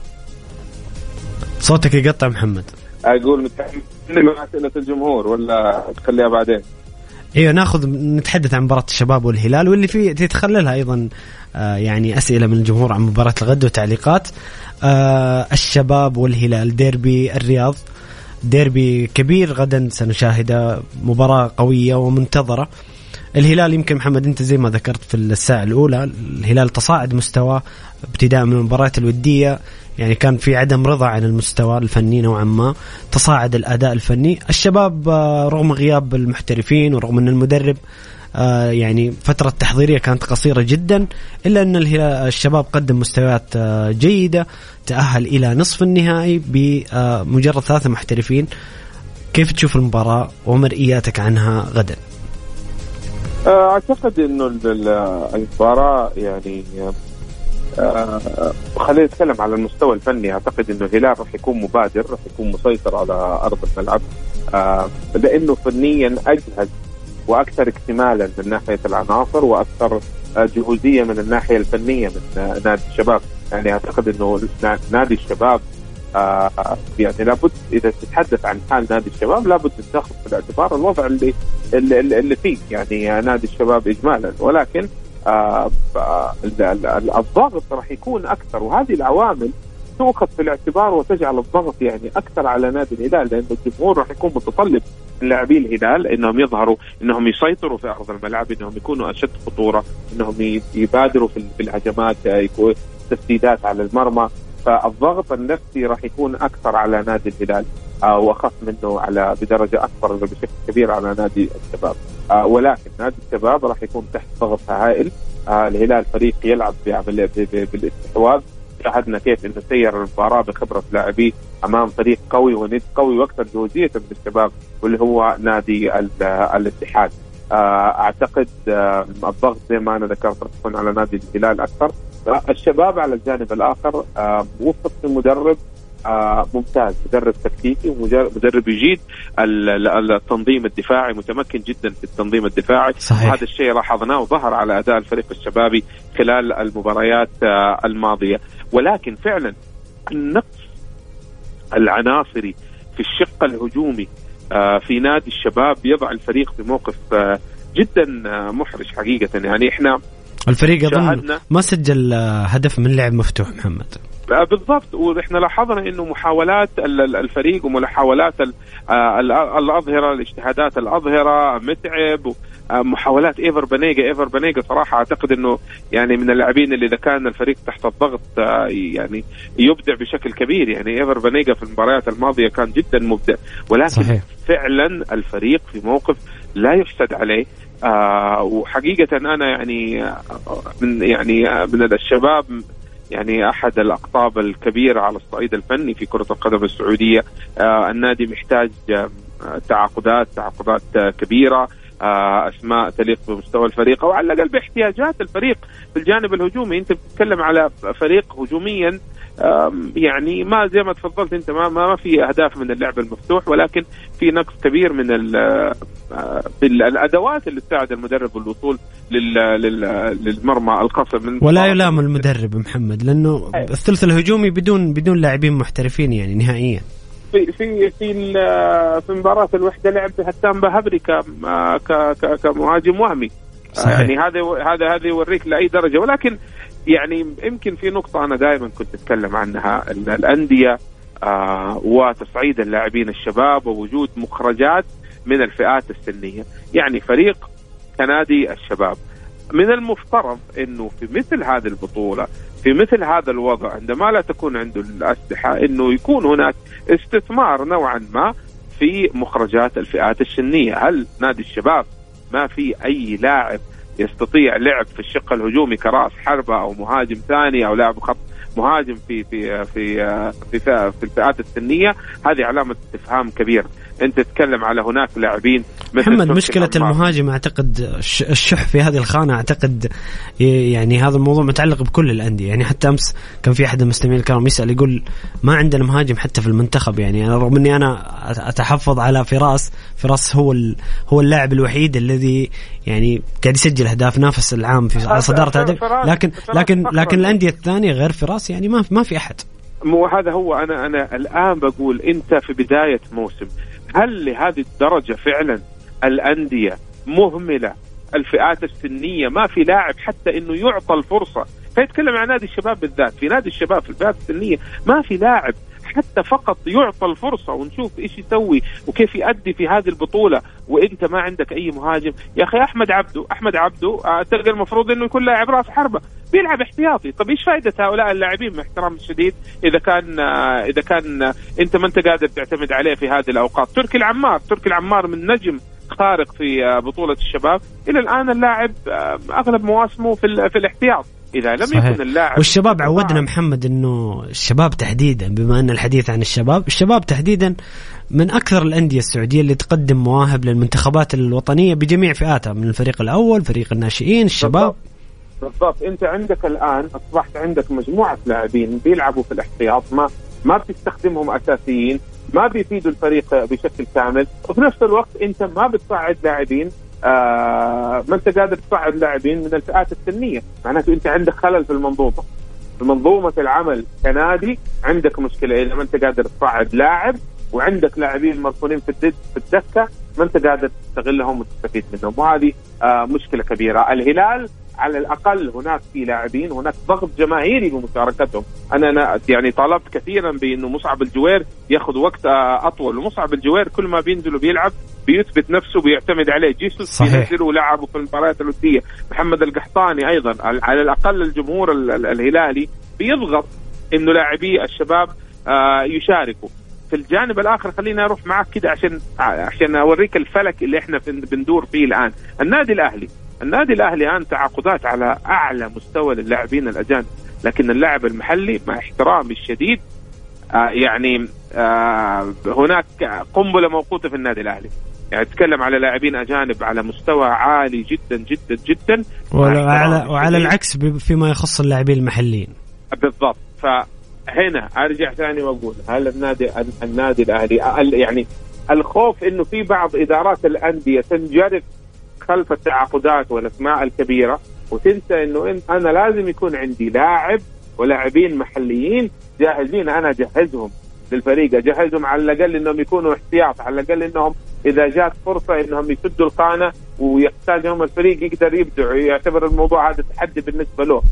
صوتك يقطع محمد. أقول متحمل مع أسئلة الجمهور ولا تخليها بعدين؟ ايوه، نتحدث عن مباراة الشباب والهلال، واللي فيه تتخللها ايضا يعني اسئله من الجمهور عن مباراة الغد وتعليقات. الشباب والهلال، ديربي الرياض، ديربي كبير غدا سنشاهده، مباراة قوية ومنتظرة. الهلال يمكن محمد انت زي ما ذكرت في الساعة الأولى، الهلال تصاعد مستواه ابتداء من المباريات الودية، يعني كان في عدم رضا عن المستوى الفني نوعا ما، تصاعد الأداء الفني. الشباب رغم غياب المحترفين ورغم أن المدرب يعني فترة تحضيرية كانت قصيرة جدا، إلا أن الشباب قدم مستويات جيدة، تأهل إلى نصف النهائي بمجرد 3 محترفين. كيف تشوف المباراة ومرئياتك عنها غدا؟ أعتقد أنه المباراة يعني خلينا نتكلم على المستوى الفني. أعتقد إنه الهلال راح يكون مبادر، راح يكون مسيطر على أرض الملعب، لأنه فنيا أجهز وأكثر اكتمالا من ناحية العناصر وأكثر جهوزية من الناحية الفنية من نادي الشباب. يعني أعتقد إنه نادي الشباب يعني لابد إذا تتحدث عن حال نادي الشباب لابد تأخذ في الاعتبار الوضع اللي فيه يعني نادي الشباب إجمالا، ولكن الضغط راح يكون أكثر، وهذه العوامل تأخذ في الاعتبار وتجعل الضغط يعني أكثر على نادي الهلال، لأن الجمهور راح يكون متطلب من لاعبي الهلال إنهم يظهروا، إنهم يسيطروا في أرض الملعب، إنهم يكونوا أشد خطورة، إنهم يبادروا في الهجمات، يكون تسديدات على المرمى. فالضغط النفسي راح يكون أكثر على نادي الهلال وأخف منه على بدرجة أكبر بشكل كبير على نادي الشباب. ولكن نادي الشباب راح يكون تحت ضغط هائل. الهلال فريق يلعب بالاستحواذ، شاهدنا كيف إنه سير المباراة بخبرة لاعبيه أمام فريق قوي وند قوي وأكثر جهوزية من الشباب واللي هو نادي الاتحاد. أعتقد الضغط زي ما أنا ذكرت راح يكون على نادي الهلال أكثر. الشباب على الجانب الآخر وفق المدرب ممتاز، مدرب تكتيكي ومدرب يجيد التنظيم الدفاعي، متمكن جدا في التنظيم الدفاعي. وهذا الشيء لاحظناه وظهر على أداء الفريق الشبابي خلال المباريات الماضية. ولكن فعلا النقص العناصري في الشق الهجومي في نادي الشباب يضع الفريق في موقف جدا محرج حقيقة. يعني احنا الفريق أظن ما سجل هدف من لعب مفتوح محمد. بالضبط، ونحن لاحظنا انه محاولات الفريق ومحاولات الأظهرة، الاجتهادات الأظهرة متعب، محاولات إيفر بانيجا صراحة أعتقد انه يعني من اللاعبين اللي اذا كان الفريق تحت الضغط يعني يبدع بشكل كبير. يعني إيفر بانيجا في المباريات الماضية كان جدا مبدع، ولكن صحيح. فعلا الفريق في موقف لا يحسد عليه. وحقيقة أنا من الشباب يعني أحد الأقطاب الكبيرة على الصعيد الفني في كرة القدم السعودية. النادي محتاج تعاقدات كبيرة، أسماء تليق بمستوى الفريق أو على الأقل باحتياجات الفريق في الجانب الهجومي. أنت بتتكلم على فريق هجوميا يعني ما زي ما تفضلت أنت ما في أهداف من اللعب المفتوح، ولكن في نقص كبير من الأدوات اللي تساعد المدرب بالوصول للمرمى القصب. ولا يلام المدرب محمد لأنه الثلث الهجومي بدون لاعبين محترفين يعني نهائيا. في مباراة الوحدة لعب هتام بهبري كمهاجم وهمي. يعني هذا يوريك لأي درجة. ولكن يعني يمكن في نقطة أنا دائما كنت أتكلم عنها، الأندية وتصعيد اللاعبين الشباب ووجود مخرجات من الفئات السنية. يعني فريق كنادي الشباب من المفترض أنه في مثل هذه البطولة، في مثل هذا الوضع، عندما لا تكون عنده الأسلحة، أنه يكون هناك استثمار نوعا ما في مخرجات الفئات السنية. هل نادي الشباب ما في أي لاعب يستطيع لعب في الشق الهجومي كرأس حربة أو مهاجم ثاني أو لاعب خط مهاجم في في في في, في الفئات السنية؟ هذه علامة استفهام كبير. أنت تتكلم على هناك لاعبين محمد. مشكلة المهاجم أعتقد الشح في هذه الخانة. أعتقد يعني هذا الموضوع متعلق بكل الأندية. يعني حتى أمس كان في أحد المستمعين الكرام يسأل يقول ما عندنا مهاجم حتى في المنتخب. يعني أنا رغم أني أنا أتحفظ على فراس هو اللاعب الوحيد الذي يعني قاعد يسجل أهداف، نافس العام على صدارة هدف، لكن الأندية الثانية غير فراس يعني ما في أحد. وهذا هو أنا الآن بقول أنت في بداية موسم، هل لهذه الدرجة فعلا الأندية مهملة الفئات السنية؟ ما في لاعب حتى إنه يعطى الفرصة. فيتكلم عن نادي الشباب بالذات، في نادي الشباب في الفئات السنية ما في لاعب حتى فقط يعطى الفرصة ونشوف إيش يسوي وكيف يؤدي في هذه البطولة. وإنت ما عندك أي مهاجم. يا أخي أحمد عبدو تلقى المفروض إنه يكون لاعب رأس حربة بيلعب احتياطي. طب إيش فائدة هؤلاء اللاعبين مع احترام الشديد إذا كان أنت ما أنت قادر تعتمد عليه في هذه الأوقات؟ تركي العمار من نجم خارق في بطولة الشباب إلى الآن اللاعب أغلب مواسمه في الاحتياط. إذا لم يكن اللاعب والشباب عودنا محمد إنه الشباب تحديدا، بما أن الحديث عن الشباب تحديدا من أكثر الأندية السعودية اللي تقدم مواهب للمنتخبات الوطنية بجميع فئاتها، من الفريق الأول، فريق الناشئين، الشباب. بالضبط. انت عندك الان اصبحت عندك مجموعه لاعبين بيلعبوا في الاحتياط، ما بتستخدمهم اساسيين، ما بيفيدوا الفريق بشكل كامل، وفي نفس الوقت انت ما بتصعد لاعبين، ما انت قادر تصعد لاعبين من الفئات السنيه، معناته انت عندك خلل في منظومه العمل كنادي. عندك مشكله اذا ما انت قادر تصعد لاعب، وعندك لاعبين مركونين في الدكه ما انت قادر تستغلهم وتستفيد منهم، وهذه مشكله كبيره. الهلال على الاقل هناك في لاعبين، هناك ضغط جماهيري بمشاركتهم. انا يعني طالبت كثيرا بانه مصعب الجوير ياخذ وقت اطول، ومصعب الجوير كل ما بينزل وبيلعب بيثبت نفسه، بيعتمد عليه. جيسوس بينزل ولعبه في المباريات الوديه، محمد القحطاني ايضا. على الاقل الجمهور الهلالي بيضغط انه لاعبي الشباب يشاركوا. في الجانب الاخر خلينا اروح معك كده عشان اوريك الفلك اللي احنا بندور فيه الان. النادي الاهلي الان تعاقدات على اعلى مستوى للاعبين الاجانب، لكن اللاعب المحلي مع احترامي الشديد يعني هناك قنبله موقوته في النادي الاهلي. يعني تتكلم على لاعبين اجانب على مستوى عالي جدا جدا جدا، وعلى العكس فيما يخص اللاعبين المحليين. بالضبط. فهنا ارجع ثاني واقول هل النادي الاهلي يعني الخوف انه في بعض ادارات الانديه تنجرف خلف التعاقدات والاسماء الكبيره، وتنسى انه انا لازم يكون عندي لاعب ولاعبين محليين جاهزين، انا اجهزهم للفريق، اجهزهم على الاقل انهم يكونوا احتياط، على الاقل انهم اذا جات فرصه انهم يسدوا القانه ويحتاجهم الفريق يقدر يبدع، يعتبر الموضوع هذا تحدي بالنسبه له.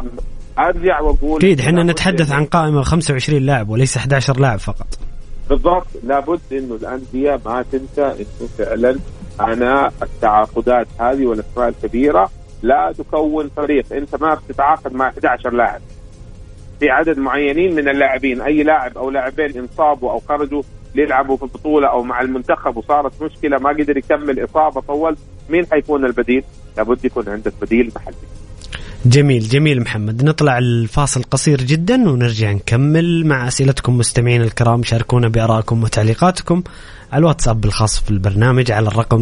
فارجع واقول اكيد احنا نتحدث عن قائمه 25 لاعب وليس 11 لاعب فقط. بالضبط. لابد انه الانديه ما تنسى انه فعلا أنا التعاقدات هذه والأسماء الكبيرة لا تكون فريق. أنت ما بتتعاقد مع 11 لاعب، في عدد معينين من اللاعبين. أي لاعب أو لاعبين انصابوا أو خرجوا ليلعبوا في البطولة أو مع المنتخب وصارت مشكلة ما قدر يكمل إصابة طول، مين حيكون البديل؟ لابد يكون عندك بديل محلي. جميل محمد. نطلع الفاصل قصير جدا ونرجع نكمل مع أسئلتكم مستمعين الكرام. شاركونا بآرائكم وتعليقاتكم على الواتساب الخاص في البرنامج على الرقم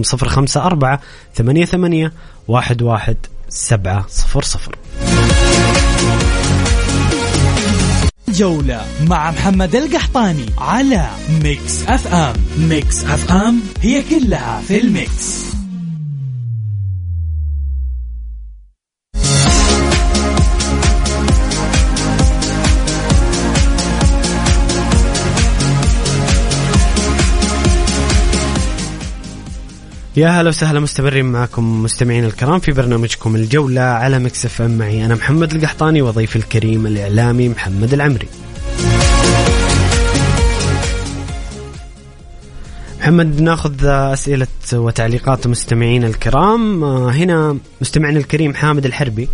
0548811700. جولة مع محمد القحطاني على ميكس اف ام. ميكس اف ام هي كلها في الميكس. يا هلا وسهلا، مستمرين معكم مستمعين الكرام في برنامجكم الجولة على ميكس اف ام. معي أنا محمد القحطاني وضيفي الكريم الإعلامي محمد العمري. محمد، ناخذ أسئلة وتعليقات مستمعين الكرام. هنا مستمعنا الكريم حامد الحربي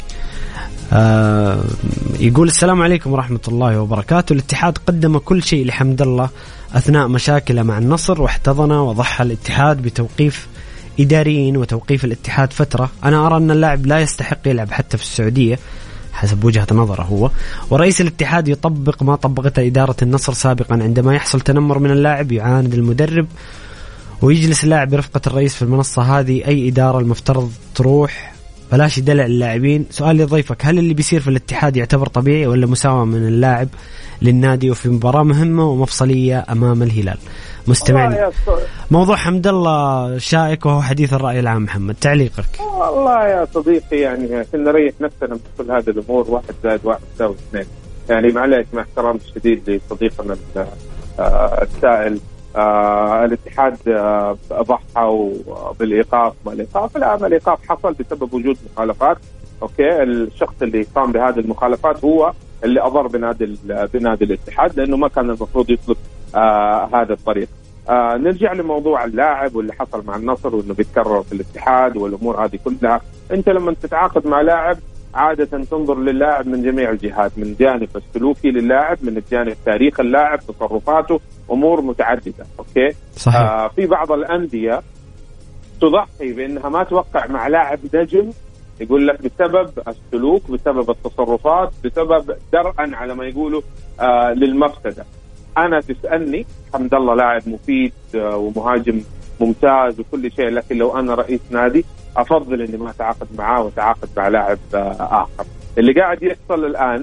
يقول السلام عليكم ورحمة الله وبركاته. الاتحاد قدم كل شيء لحمد الله أثناء مشاكله مع النصر واحتضن وضحى الاتحاد بتوقيف إداريين وتوقيف الاتحاد فترة. أنا أرى أن اللاعب لا يستحق يلعب حتى في السعودية حسب وجهة نظره هو، ورئيس الاتحاد يطبق ما طبقته إدارة النصر سابقا. عندما يحصل تنمر من اللاعب يعاند المدرب ويجلس اللاعب برفقة الرئيس في المنصة. هذه أي إدارة المفترض تروح، بلاش يدلع اللاعبين. سؤال لضيفك، هل اللي بيصير في الاتحاد يعتبر طبيعي ولا مساواة من اللاعب للنادي وفي مباراة مهمة ومفصلية أمام الهلال؟ مستمعين، موضوع حمد الله شائك وهو حديث الرأي العام. محمد، تعليقك. والله يا صديقي يعني عشان نريح نفسنا من كل هذه الأمور 1+1=2. يعني معلش مع احترام شديد لصديقنا السائل، الاتحاد ضحى بالإيقاف. ما الإيقاف؟ لا، ما الإيقاف حصل بسبب وجود مخالفات. أوكي، الشخص اللي قام بهذه المخالفات هو اللي أضر بنادي الاتحاد، لأنه ما كان المفروض يطلق هذا الطريق. نرجع لموضوع اللاعب واللي حصل مع النصر وإنه بيتكرر في الاتحاد والأمور هذه كلها. أنت لما تتعاقد مع لاعب عادة تنظر للاعب من جميع الجهات، من جانب السلوكي للاعب، من الجانب تاريخ اللاعب، تصرفاته، أمور متعددة. أوكي، صحيح. في بعض الأندية تضحي بأنها ما توقع مع لاعب نجم، يقول لك بسبب السلوك، بسبب التصرفات، بسبب درءا على ما يقولوا للمفسدة. أنا تسألني، حمد الله لاعب مفيد ومهاجم ممتاز وكل شيء، لكن لو أنا رئيس نادي أفضل إني ما أتعاقد معاه وأتعاقد مع لاعب آخر. اللي قاعد يحصل الآن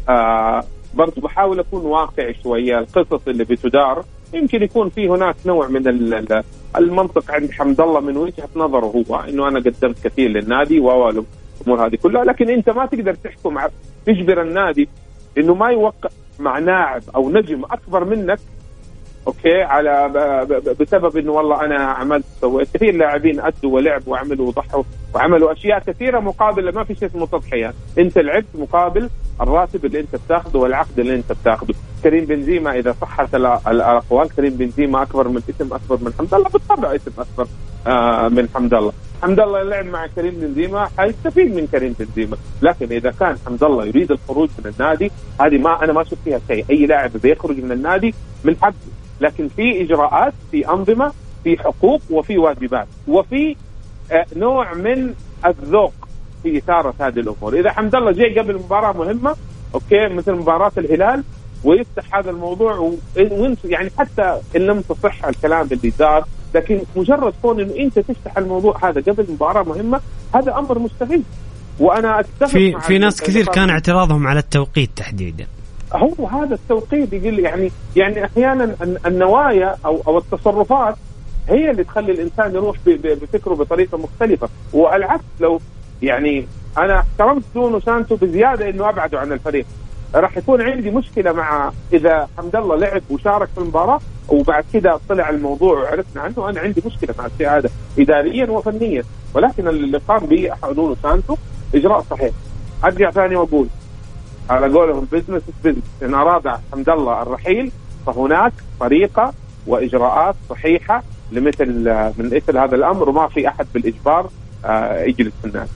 برضو بحاول أكون واقعي شوية. القصص اللي بتدار يمكن يكون في هناك نوع من المنطق عند حمد الله من وجهة نظره هو إنه أنا قدمت كثير للنادي والأمور هذه كلها، لكن أنت ما تقدر تحكم تجبر النادي إنه ما يوقع مع لاعب أو نجم أكبر منك أوكي على بسبب إنه والله أنا عملت سويت. كثير لاعبين أدوا ولعبوا وعملوا وضحوا وعملوا أشياء كثيرة مقابل ما في شيء اسمه تضحية. أنت لعبت مقابل الراتب اللي أنت بتاخده والعقد اللي أنت بتاخده. كريم بنزيما إذا صحت الأقوال كريم بنزيما أكبر من اسم أكبر من حمد الله، بالطبع اسم أكبر من حمد الله. حمد الله لعب مع كريم بنزيما حيستفيد من كريم بنزيما، لكن إذا كان حمد الله يريد الخروج من النادي هذه أنا ما شفت فيها شيء. أي لاعب بيخرج من النادي من حقه، لكن في إجراءات، في أنظمة، في حقوق وفي واجبات وفي نوع من الذوق في إثارة هذه الأمور. إذا حمد الله جاء قبل مباراة مهمة أوكي مثل مباراة الهلال ويفتح هذا الموضوع يعني حتى إن لم تصح الكلام اللي دار، لكن مجرد كون إنه أنت تفتح الموضوع هذا قبل مباراة مهمة هذا أمر مستفيد. وأنا أتفق في ناس كثير كان اعتراضهم على التوقيت تحديدا. هو هذا التوقيت يقول يعني أحيانا النوايا أو التصرفات هي اللي تخلي الإنسان يروح بفكره بطريقة مختلفة. والعكس لو يعني أنا احترمت دونو سانتو بزيادة إنه أبعده عن الفريق، راح يكون عندي مشكلة مع إذا حمد الله لعب وشارك في المباراة وبعد كده طلع الموضوع وعرفنا عنه، أنا عندي مشكلة مع الشيء هذا إداريا وفنيا. ولكن اللي قام به دونو سانتو إجراء صحيح. أرجع ثاني وأقول على قولهم بزنس إن أراد حمد الله الرحيل فهناك طريقة وإجراءات صحيحة من مثل هذا الأمر، وما في أحد بالإجبار يجلس في الناس.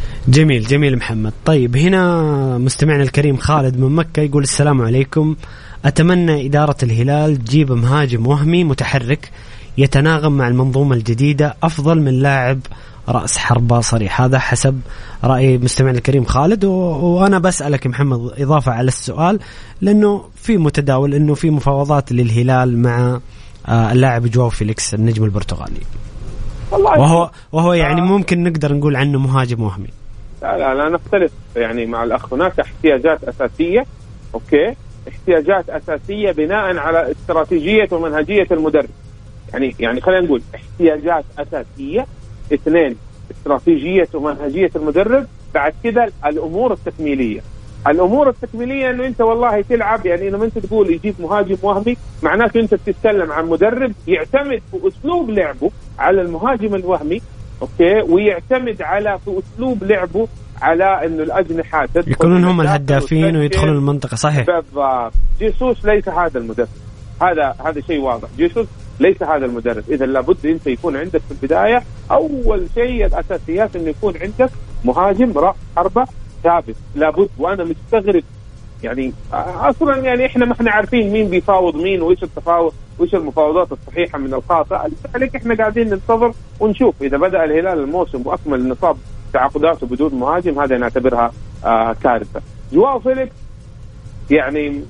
جميل محمد. طيب هنا مستمعنا الكريم خالد من مكة يقول السلام عليكم، أتمنى إدارة الهلال تجيب مهاجم وهمي متحرك يتناغم مع المنظومة الجديدة أفضل من لاعب رأس حربة صريح. هذا حسب رأي مستمعنا الكريم خالد. وأنا بسألك محمد إضافة على السؤال، لأنه في متداول أنه في مفاوضات للهلال مع اللاعب جواو فيليكس النجم البرتغالي، وهو يعني ممكن نقدر نقول عنه مهاجم وهمي. لا نختلف يعني مع الأخ. هناك احتياجات أساسية أوكي، احتياجات أساسية بناء على استراتيجية ومنهجية المدرب. يعني خلينا نقول احتياجات أساسية، 2 استراتيجية ومنهجية المدرب، بعد كده الأمور التكميلية. الأمور التكميلية إنه أنت والله تلعب يعني إنه أنت تقول يجيب مهاجم وهمي، معناته أنت بتتكلم عن مدرب يعتمد في أسلوب لعبه على المهاجم الوهمي أوكي، ويعتمد في أسلوب لعبه على إنه الأجنحة يكونون هم الهدافين ويدخلون المنطقة. صحيح بالضبط. جيسوس ليس هذا المدرب، هذا شيء واضح. جيسوس ليس هذا المدرب. إذا لابد أنت يكون عندك في البداية أول شيء الأساسيات إنه يكون عندك مهاجم رأس حربة ثابت، لابد. وأنا مستغرب يعني أصلا يعني إحنا ما إحنا عارفين مين بيفاوض مين وإيش التفاوض وإيش المفاوضات الصحيحة من الخاطئة. لذلك إحنا قاعدين ننتظر ونشوف. إذا بدأ الهلال الموسم وأكمل نصاب تعاقداته بدون مهاجم هذا نعتبرها كارثة. جواو فيليكس يعني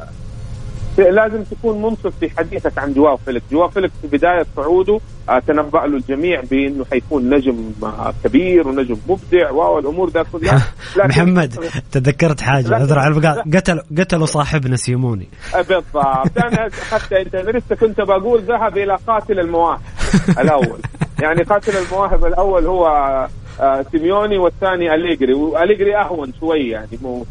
لازم تكون منصف في حديثك عن جواو فيليكس. جواو فيليكس في بداية صعوده تنبأ له الجميع بأنه حيكون نجم كبير ونجم مبدع والأمور ذا كلها. محمد تذكرت حاجة أذرع البقاء، قتلوا صاحبنا سيموني. بالضبط. أنا حتى أنت لسه كنت بقول ذهب إلى قاتل المواهب الأول. يعني قاتل المواهب الأول هو سيميوني والثاني أليجري، وأليجري أهون شوي يعني مو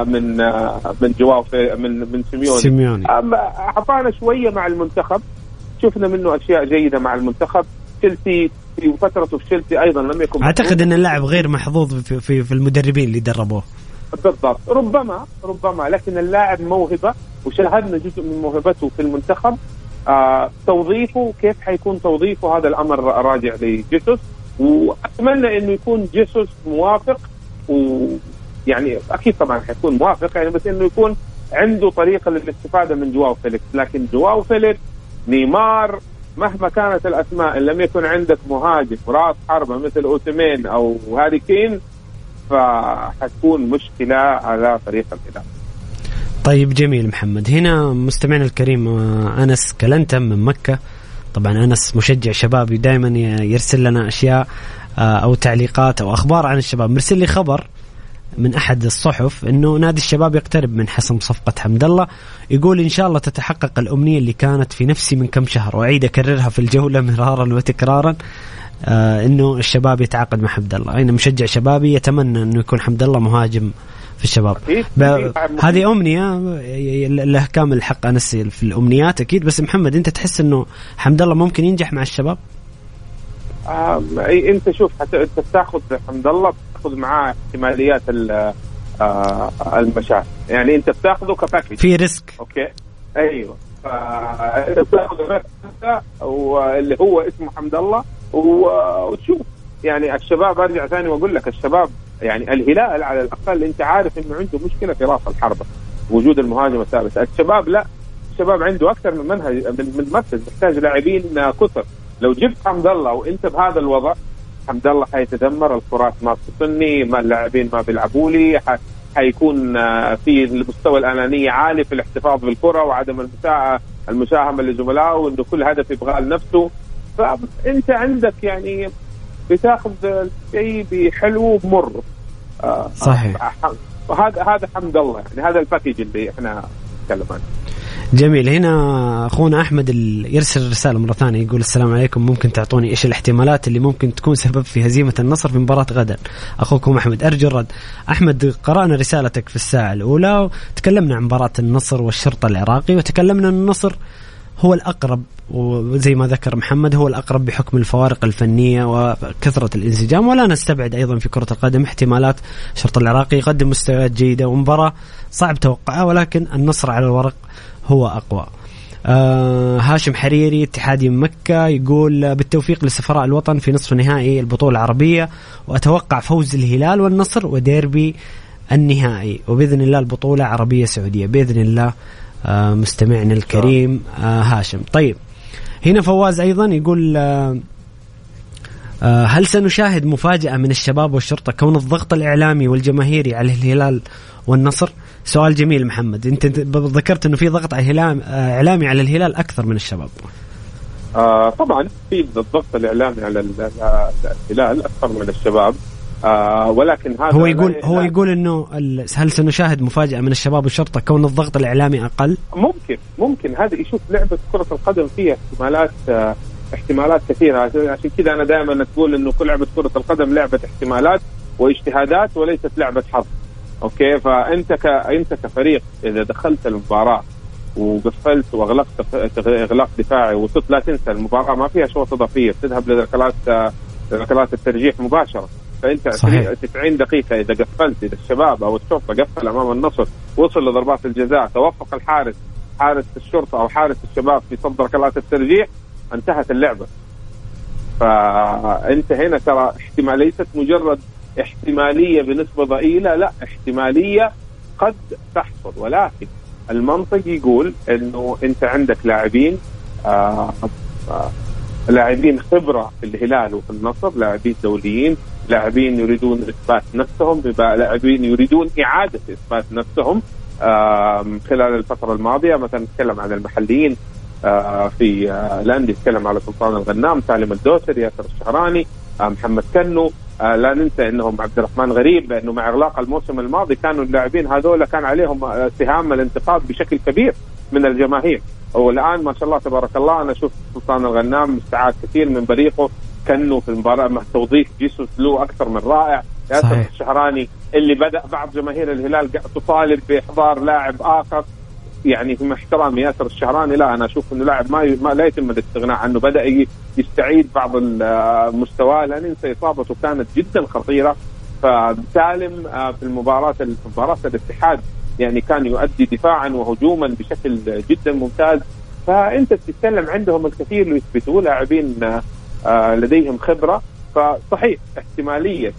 من جواو من سيميوني. أعطانا شوية مع المنتخب، شفنا منه أشياء جيدة مع المنتخب. تشيلسي في فترته في تشيلسي أيضا لم يكن أعتقد أن اللاعب غير محظوظ في المدربين اللي دربوه. بالضبط. ربما لكن اللاعب موهبة، وشاهدنا جزء من موهبته في المنتخب. توظيفه كيف حيكون توظيفه هذا الأمر راجع لجيسوس، وأتمنى إنه يكون جيسوس موافق، ويعني أكيد طبعا حيكون موافق يعني، بس إنه يكون عنده طريقة للاستفادة من جواو فيليكس. لكن جواو فيليكس، نيمار، مهما كانت الأسماء، إن لم يكن عندك مهاجم راس حربة مثل أوتمين أو هاري كين فحتكون مشكلة على فريق الهلال. طيب جميل محمد. هنا مستمعنا الكريم أنس كلنتم من مكة. طبعا أنس مشجع شبابي دائما يرسل لنا أشياء أو تعليقات أو أخبار عن الشباب. مرسل لي خبر من أحد الصحف إنه نادي الشباب يقترب من حسم صفقة حمد الله. يقول إن شاء الله تتحقق الأمنية اللي كانت في نفسي من كم شهر، وأعيد أكررها في الجولة مرارا وتكرارا، إنه الشباب يتعاقد مع حمد الله. أنا مشجع شبابي يتمنى إنه يكون حمد الله مهاجم في الشباب. هذه أمنية له كامل حق أنسي في الأمنيات أكيد. بس محمد أنت تحس إنه حمد الله ممكن ينجح مع الشباب؟ أنت شوف، حتى أنت تأخذ حمد الله تأخذ معاه احتماليات المشاكل، يعني أنت بتأخذه كباكيج في ريسك. أوكي أيوة، أنت بتأخذه واللي هو اسمه حمد الله وتشوف يعني الشباب. أرجع ثاني وأقول لك الشباب يعني الهلال على الأقل أنت عارف إنه عنده مشكلة في رأس الحربة، وجود المهاجم الثالث. الشباب لا، الشباب عنده أكثر من منهج من مركز، محتاج لاعبين كثر. لو جبت حمد الله وأنت بهذا الوضع، حمد الله حيتدمر، الكرات ما بتصني، ما اللاعبين ما بيلعبوا لي، حيكون في المستوى الأنانية عالي في الاحتفاظ بالكرة وعدم المساهمة لزملائه، وإنه كل هدف يبغى لنفسه. فأنت عندك يعني بتاخذ شيء بحلو بمر. صحيح. هذا حمد الله، يعني هذا الباكيج اللي احنا نتكلم عنه. جميل. هنا أخونا أحمد يرسل رسالة مرة ثانية، يقول السلام عليكم، ممكن تعطوني إيش الاحتمالات اللي ممكن تكون سبب في هزيمة النصر في مباراة غدا؟ أخوكم أحمد. أرجو الرد. أحمد، قرأنا رسالتك في الساعة الأولى وتكلمنا عن مباراة النصر والشرطة العراقي، وتكلمنا أن النصر هو الأقرب، وزي ما ذكر محمد هو الأقرب بحكم الفوارق الفنية وكثرة الانسجام. ولا نستبعد أيضا في كرة القدم احتمالات الشرطة العراقي يقدم مستويات جيدة ومباراة صعب توقعها، ولكن النصر على الورق هو أقوى. هاشم حريري اتحادي مكة يقول بالتوفيق لسفراء الوطن في نصف نهائي البطولة العربية، وأتوقع فوز الهلال والنصر وديربي النهائي، وبإذن الله البطولة عربية سعودية بإذن الله. مستمعنا الكريم هاشم. طيب هنا فواز أيضا يقول هل سنشاهد مفاجأة من الشباب والشرطة كون الضغط الإعلامي والجماهيري على الهلال والنصر؟ سؤال جميل محمد. أنت ذكرت أنه في ضغط إعلامي على الهلال أكثر من الشباب. طبعا في الضغط الإعلامي على الهلال أكثر من الشباب، ولكن هذا هو يقول إنه هل سنشاهد مفاجأة من الشباب والشرطة كون الضغط الإعلامي أقل؟ ممكن هذا يشوف. لعبة كرة القدم فيها احتمالات كثيرة، عشان كذا أنا دائما أقول إنه كل لعبة كرة القدم لعبة احتمالات واجتهادات وليست لعبة حظ. أوكي، فأنت كفريق إذا دخلت المباراة وقفلت وأغلقت إغلاق دفاعي وصلت، لا تنسى المباراة ما فيها شوط إضافية، تذهب لركلات الترجيح مباشرة. فأنت 90 دقيقة إذا قفلت، إذا الشباب أو الشرطة قفل أمام النصر وصل لضربات الجزاء، توفق حارس الشرطة أو حارس الشباب في صد ركلات الترجيح، انتهت اللعبة. فأنت هنا ترى ليست مجرد احتمالية بنسبة ضئيلة، لا، احتمالية قد تحصل، ولكن المنطق يقول إنه أنت عندك لاعبين خبرة في الهلال وفي النصر، لاعبين دوليين، لاعبين يريدون إثبات نفسهم، لاعبين يريدون إعادة إثبات نفسهم خلال الفترة الماضية. مثلا نتكلم عن المحليين في الأندية، نتكلم على سلطان الغنام، سالم الدوسري، ياسر الشهراني، محمد كنو. لا ننسى أنهم عبد الرحمن غريب، لأنه مع إغلاق الموسم الماضي كانوا اللاعبين هذول كان عليهم سهام الانتقاد بشكل كبير من الجماهير. والآن ما شاء الله تبارك الله أنا أشوف سلطان الغنام مستعاد كثير من بريقه، كنو في المباراة مع توظيف جيسوس له أكثر من رائع. ياسر الشهراني اللي بدأ بعض جماهير الهلال تطالب بإحضار لاعب آخر، يعني في احترام ياسر الشهراني، لا أنا أشوف إنه لاعب ما لا يتم الاستغناء عنه، بدأ يستعيد بعض المستوى. لا ننسى إصابته كانت جدا خطيرة. فسالم في مباراة الاتحاد يعني كان يؤدي دفاعا وهجوما بشكل جدا ممتاز. فأنت بتتكلم عندهم الكثير ليثبتوا، لاعبين لديهم خبرة. فصحيح احتمالية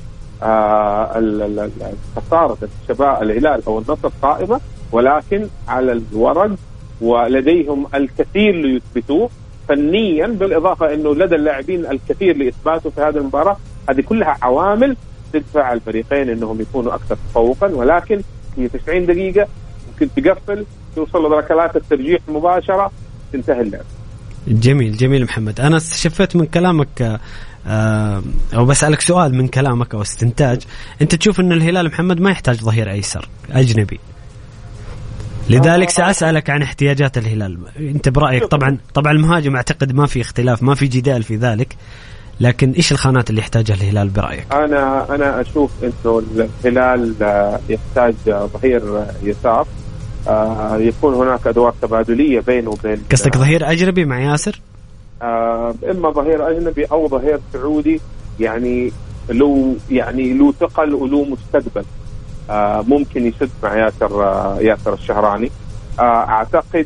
خسارة الشباب الهلال أو النصر قائمة، ولكن على الورق ولديهم الكثير ليثبتوه فنيا، بالإضافة أنه لدى اللاعبين الكثير لإثباته في هذه المباراة. هذه كلها عوامل تدفع الفريقين أنهم يكونوا أكثر تفوقا، ولكن هي 90 دقيقة ممكن تقفل، توصل لركلات الترجيح مباشرة، تنتهي اللعب. جميل جميل محمد. أنا استشفيت من كلامك أو بسألك سؤال من كلامك أو استنتاج، أنت تشوف أن الهلال محمد ما يحتاج ظهير أيسر أجنبي، لذلك سأسألك عن احتياجات الهلال. أنت برأيك طبعا المهاجم أعتقد ما في اختلاف، ما في جدال في ذلك، لكن إيش الخانات اللي يحتاجها الهلال برأيك؟ أنا أشوف إنه الهلال يحتاج ظهير يسار، يكون هناك أدوار تبادلية بينه وبين. قصدك ظهير أجنبي مع ياسر؟ إما ظهير أجنبي أو ظهير سعودي، يعني له ثقل وله مستقبل، ممكن يسد مع ياسر الشهراني. أعتقد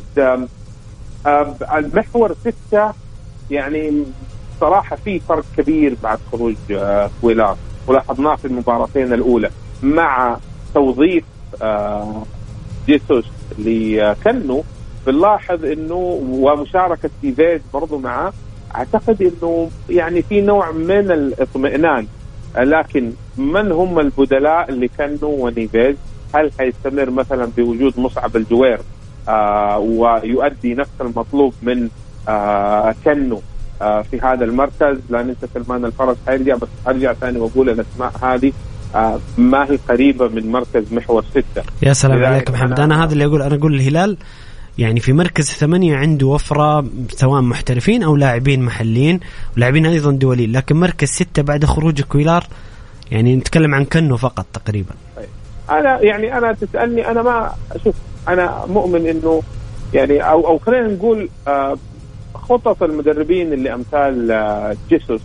المحور 6 يعني صراحة في فرق كبير بعد خروج كويلار، ولاحظناه في المباراتين الأولى مع توظيف جيسوس اللي كانوا بنلاحظ إنه ومشاركة تيفيز برضو معه، أعتقد إنه يعني في نوع من الاطمئنان. لكن من هم البدلاء اللي كانوا ونيفيز؟ هل هيستمر مثلا بوجود مصعب الجوير ويؤدي نفس المطلوب من كانوا في هذا المركز؟ لا ننسى سلمان الفرج هيرجع، بس أرجع ثاني وأقول الأسماء هذه ما هي قريبة من مركز محور 6. يا سلام عليك محمد. أنا هذا اللي أنا أقول الهلال يعني في مركز 8 عنده وفرة سواء محترفين أو لاعبين محليين ولاعبين أيضا دوليين، لكن مركز 6 بعد خروج كويلار يعني نتكلم عن كنو فقط تقريبا. أنا تسألني، أنا ما أشوف، أنا مؤمن إنه يعني أو خلينا نقول خطط المدربين اللي أمثال جيسوس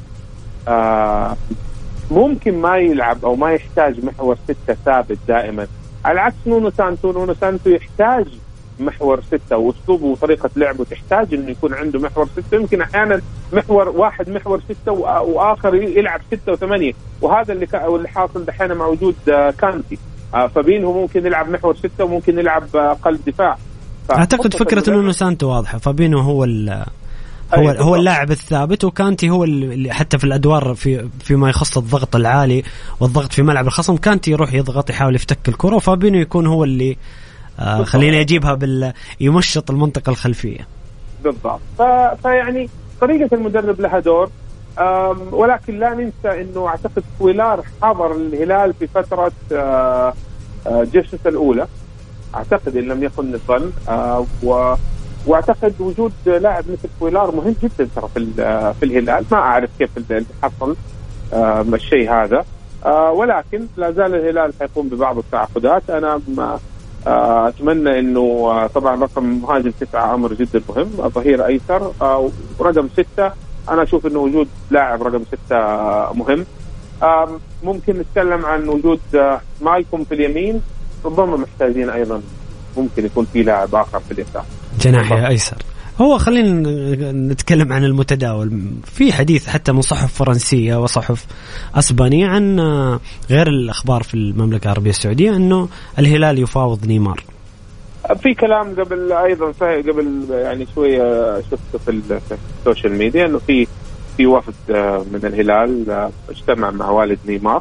ممكن ما يلعب أو ما يحتاج محور 6 ثابت دائما، على عكس نونو سانتو يحتاج محور 6 وأسلوبه وطريقة لعبه تحتاج إنه يكون عنده محور 6. يمكن أحيانا محور واحد محور 6 وآخر يلعب 6 و8، وهذا اللي حاصل دحين مع وجود كانتي. فابينهو ممكن يلعب محور 6 وممكن يلعب قلب دفاع. أعتقد فكرة نونو سانتو واضحة، فابينهو هو اللاعب الثابت، وكانتي هو اللي حتى في الأدوار فيما يخص الضغط العالي والضغط في ملعب الخصم، كانتي يروح يضغط يحاول يفتك الكرة، وفابينهو يكون هو اللي خلينا يجيبها يمشط المنطقة الخلفية بالضبط. فيعني طريقة المدرب لها دور، ولكن لا ننسى إنه أعتقد كويلار حضر الهلال في فترة جيسوس الأولى، أعتقد إن لم يكن الظن، واعتقد وجود لاعب مثل كويلار مهم جدا ترى في الهلال. ما أعرف كيف اللي حصل الشيء هذا، ولكن لا زال الهلال سيقوم ببعض التعاقدات. أنا أتمنى إنه طبعا رقم مهاجم 9 أمر جدا مهم، ظهير أيسر، ورقم 6 أنا أشوف إنه وجود لاعب رقم 6 مهم. ممكن نتكلم عن وجود مالكم في اليمين، ربما محتاجين أيضا ممكن يكون في لاعب آخر في اليسار جناح أيسر. هو خلينا نتكلم عن المتداول، في حديث حتى من صحف فرنسية وصحف أسبانية عن غير الأخبار في المملكة العربية السعودية أنه الهلال يفاوض نيمار. في كلام قبل يعني شوية شفت في السوشيال ميديا أنه في وفد من الهلال اجتمع مع والد نيمار،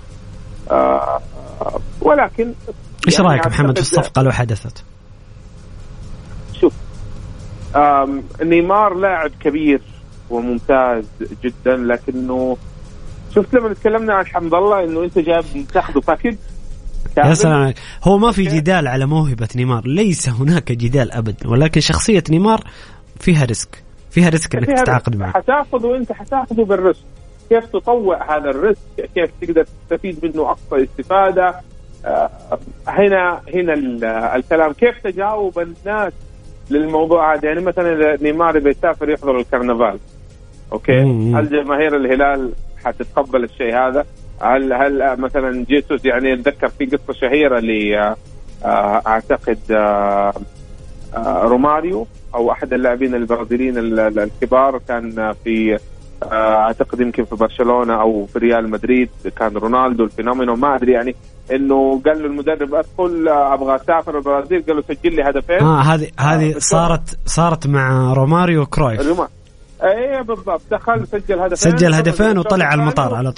ولكن إيش يعني رأيك محمد في الصفقة لو حدثت؟ شوف، نيمار لاعب كبير وممتاز جدا، لكنه شفت لما تكلمنا عن حمد الله انه انت جاب تاخذه باكج. يا سلام، هو ما في جدال على موهبة نيمار، ليس هناك جدال ابدا، ولكن شخصية نيمار فيها ريسك انك تتعاقد معه. حتاخذه انت، حتاخذه بالريسك، كيف تطوع هذا الريسك، كيف تقدر تستفيد منه اقصى استفادة. هنا الكلام كيف تجاوب الناس للموضوع هذا. يعني مثلا نيمار بيسافر يحضر الكرنفال، اوكي، هل جماهير الهلال حتتقبل الشيء هذا؟ هل مثلا جيسوس، يعني اتذكر في قصة شهيرة اللي اعتقد روماريو او احد اللاعبين البرازيليين الكبار كان في اعتقد يمكن في برشلونة او في ريال مدريد، كان رونالدو الفينومينو ما ادري، يعني انه قال له المدرب ادخل ابغى اسافر البرازيل، قال له سجل لي هدفين. هذه صارت مع روماريو كرويف. ايه بالضبط، دخل سجل هدفين وطلع على المطار على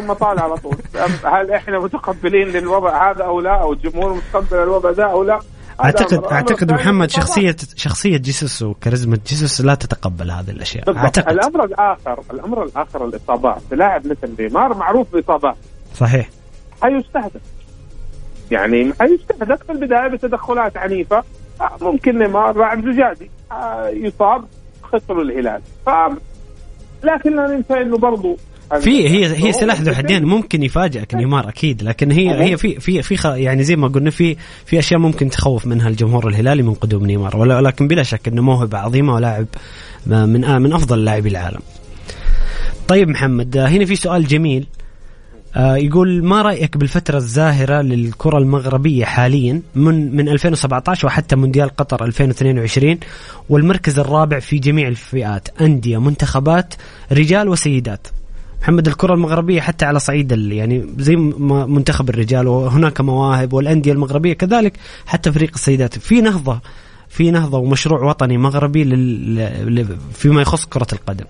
طول. هل احنا متقبلين للوضع هذا او لا، او الجمهور متقبل الوضع ذا او لا؟ اعتقد محمد شخصيه جيسوس وكاريزما جيسوس لا تتقبل هذه الاشياء. اعتقد الامر الاخر الاصابات. لاعب مثل نيمار معروف باصابات، صحيح، حيستهدف، يعني حيستهدف في البدايه بتدخلات عنيفه. ممكن نيمار لاعب زجاجي يصاب خسر الهلال، لكن لا ننسى انه برضو هي سلاح ذو حدين. ممكن يفاجئك نيمار اكيد، لكن هي في يعني زي ما قلنا في اشياء ممكن تخوف منها الجمهور الهلالي من قدوم نيمار، ولكن بلا شك انه موهبه عظيمه ولاعب من افضل لاعبي العالم. طيب محمد، هنا في سؤال جميل يقول ما رأيك بالفترة الزاهرة للكرة المغربية حاليا من 2017 وحتى مونديال قطر 2022 والمركز الرابع في جميع الفئات، أندية، منتخبات، رجال وسيدات. محمد، الكرة المغربية حتى على صعيد يعني زي منتخب الرجال وهناك مواهب، والأندية المغربية كذلك، حتى فريق السيدات في نهضة ومشروع وطني مغربي فيما يخص كرة القدم.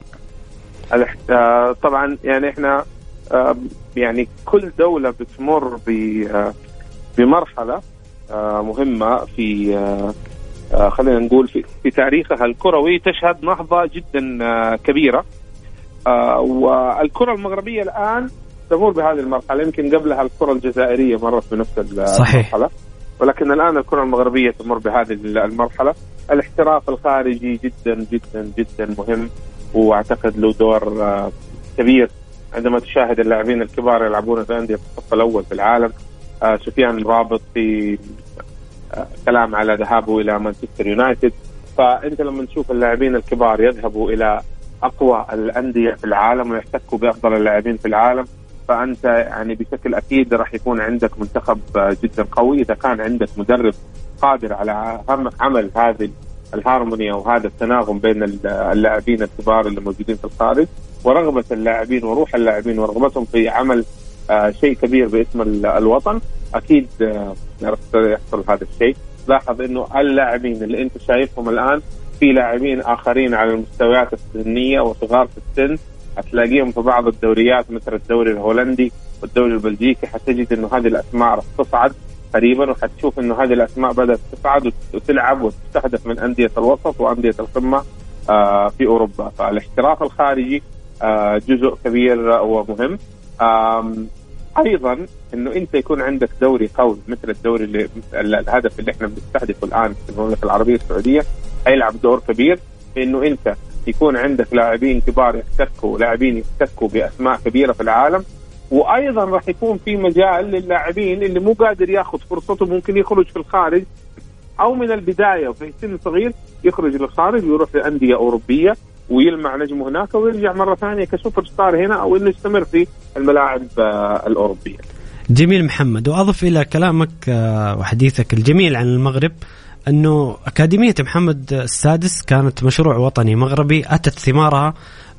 طبعا يعني احنا يعني كل دولة بتمر بمرحلة مهمة في خلينا نقول في تاريخها الكروي تشهد نهضة جدا كبيرة، والكرة المغربية الآن تمر بهذه المرحلة. يمكن قبلها الكرة الجزائرية مرت بنفس المرحلة، ولكن الآن الكرة المغربية تمر بهذه المرحلة. الاحتراف الخارجي جدا جدا جدا مهم، واعتقد له دور كبير عندما تشاهد اللاعبين الكبار يلعبون في أندية الصف الأول في العالم. سفيان رابط في كلام على ذهابه إلى مانشستر يونايتد، فأنت لما تشوف اللاعبين الكبار يذهبوا إلى أقوى الأندية في العالم ويحتكوا بأفضل اللاعبين في العالم، فأنت يعني بشكل أكيد راح يكون عندك منتخب جدا قوي إذا كان عندك مدرب قادر على عمل هذه الهارمونيا وهذا التناغم بين اللاعبين الكبار اللي موجودين في الخارج ورغبة اللاعبين وروح اللاعبين ورغبتهم في عمل شيء كبير باسم الوطن. أكيد يحصل هذا الشيء. لاحظ إنه اللاعبين اللي أنت شايفهم الآن في لاعبين آخرين على المستويات السنية وصغار في السن هتلاقيهم في بعض الدوريات مثل الدوري الهولندي والدوري البلجيكي، حتجد إنه هذه الأسماء راح تصعد قريبا، وحتشوف إنه هذه الأسماء بدأت تصعد وتلعب وتستهدف من أندية الوسط وأندية القمة في أوروبا. فالاحتراف الخارجي جزء كبير ومهم. أيضا إنه أنت يكون عندك دوري قوي مثل الدوري اللي الهدف اللي إحنا بنستهدفه الآن في المملكة العربية السعودية هيلعب دور كبير في إنه أنت يكون عندك لاعبين كبار يحتكوا بأسماء كبيرة في العالم، وأيضا راح يكون في مجال للاعبين اللي مو قادر ياخذ فرصته ممكن يخرج في الخارج أو من البداية وفي سن صغير يخرج للخارج ويروح لأندية أوروبية ويلمع نجمه هناك ويرجع مرة ثانية كسوبر ستار هنا، أو إنه يستمر في الملاعب الأوروبية. جميل محمد، وأضف إلى كلامك وحديثك الجميل عن المغرب أنه أكاديمية محمد السادس كانت مشروع وطني مغربي أتت ثمارها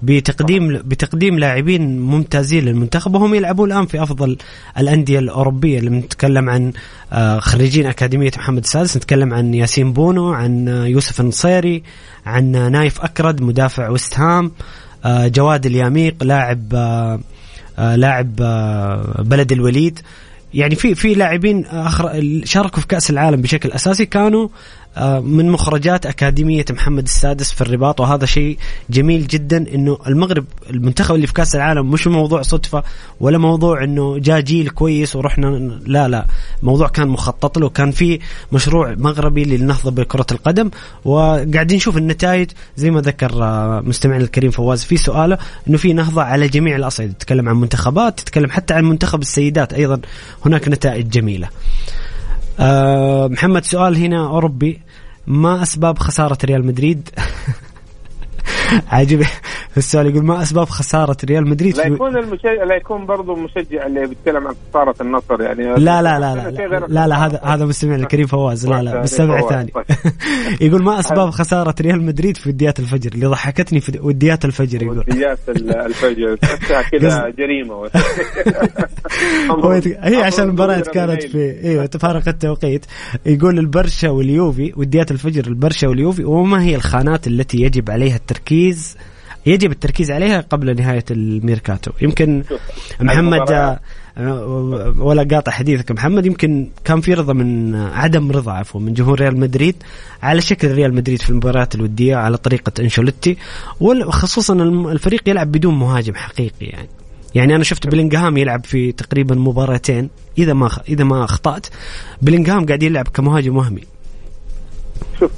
بتقديم لاعبين ممتازين للمنتخب، وهم يلعبون الآن في أفضل الأندية الأوروبية. اللي نتكلم عن خريجين أكاديمية محمد السادس، نتكلم عن ياسين بونو، عن يوسف النصيري، عن نايف أكرد مدافع وست هام، جواد الياميق لاعب بلد الوليد. يعني في لاعبين شاركوا في كأس العالم بشكل أساسي كانوا من مخرجات أكاديمية محمد السادس في الرباط، وهذا شيء جميل جدا. إنه المغرب المنتخب اللي في كأس العالم مش موضوع صدفة ولا موضوع إنه جاء جيل كويس ورحنا، لا موضوع كان مخطط له، كان في مشروع مغربي للنهضة بكرة القدم، وقاعدين نشوف النتائج زي ما ذكر مستمعنا الكريم فواز في سؤاله إنه في نهضة على جميع الأصعدة. تتكلم عن منتخبات، تتكلم حتى عن منتخب السيدات أيضا هناك نتائج جميلة. محمد، سؤال هنا أوروبي، ما أسباب خسارة ريال مدريد؟ عجيب السؤال، يقول ما أسباب خسارة ريال مدريد؟ لا يكون برضو مشجع اللي بيتكلم عن خسارة النصر يعني. لا هذا مستمع الكريم فواز، لا بالسبع ثاني. يقول ما أسباب خسارة ريال مدريد في وديات الفجر؟ اللي ضحكتني في وديات الفجر، يقول وديات الفجر كذا جريمة. هي عشان المباراة كانت في تفارق التوقيت. يقول البرشا واليوفي، وديات الفجر البرشا واليوفي، وما هي الخانات التي يجب يجب التركيز عليها قبل نهاية الميركاتو؟ يمكن ولا قاطع حديثك محمد، يمكن كان في رضا من عدم رضا عفوا من جمهور ريال مدريد على شكل ريال مدريد في المباريات الودية على طريقة أنشيلوتي، وخصوصا الفريق يلعب بدون مهاجم حقيقي. يعني أنا شفت بلينغهام يلعب في تقريبا مباراتين إذا ما أخطأت، بلينغهام قاعد يلعب كمهاجم وهمي. شوف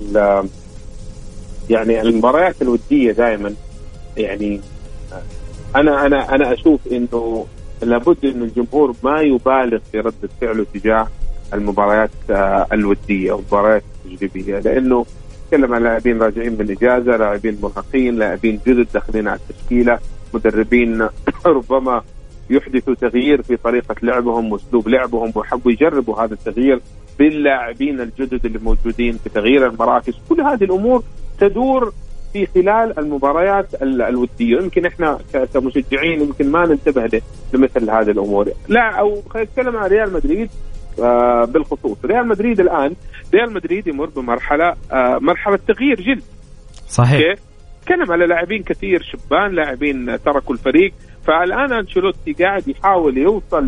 يعني المباريات الودية دائما يعني أنا أشوف إنه لابد إنه الجمهور ما يبالغ في رد فعله تجاه المباريات الودية والمباريات التجريبية، لأنه تكلم عن لاعبين راجعين من إجازة، لاعبين مرهقين، لاعبين جدد داخلين على التشكيلة، مدربين ربما يحدثوا تغيير في طريقة لعبهم وأسلوب لعبهم وحبوا يجربوا هذا التغيير باللاعبين الجدد اللي موجودين في تغيير المراكز. كل هذه الأمور تدور في خلال المباريات الودية. يمكن احنا كمشجعين يمكن ما ننتبه لمثل هذه الأمور. لا، أو خلينا نتكلم عن ريال مدريد بالخصوص. ريال مدريد الآن ريال مدريد يمر بمرحلة مرحلة تغيير جلد. صحيح. تكلم على لاعبين كثير شبان، لاعبين تركوا الفريق، فالآن أنشيلوتي قاعد يحاول يوصل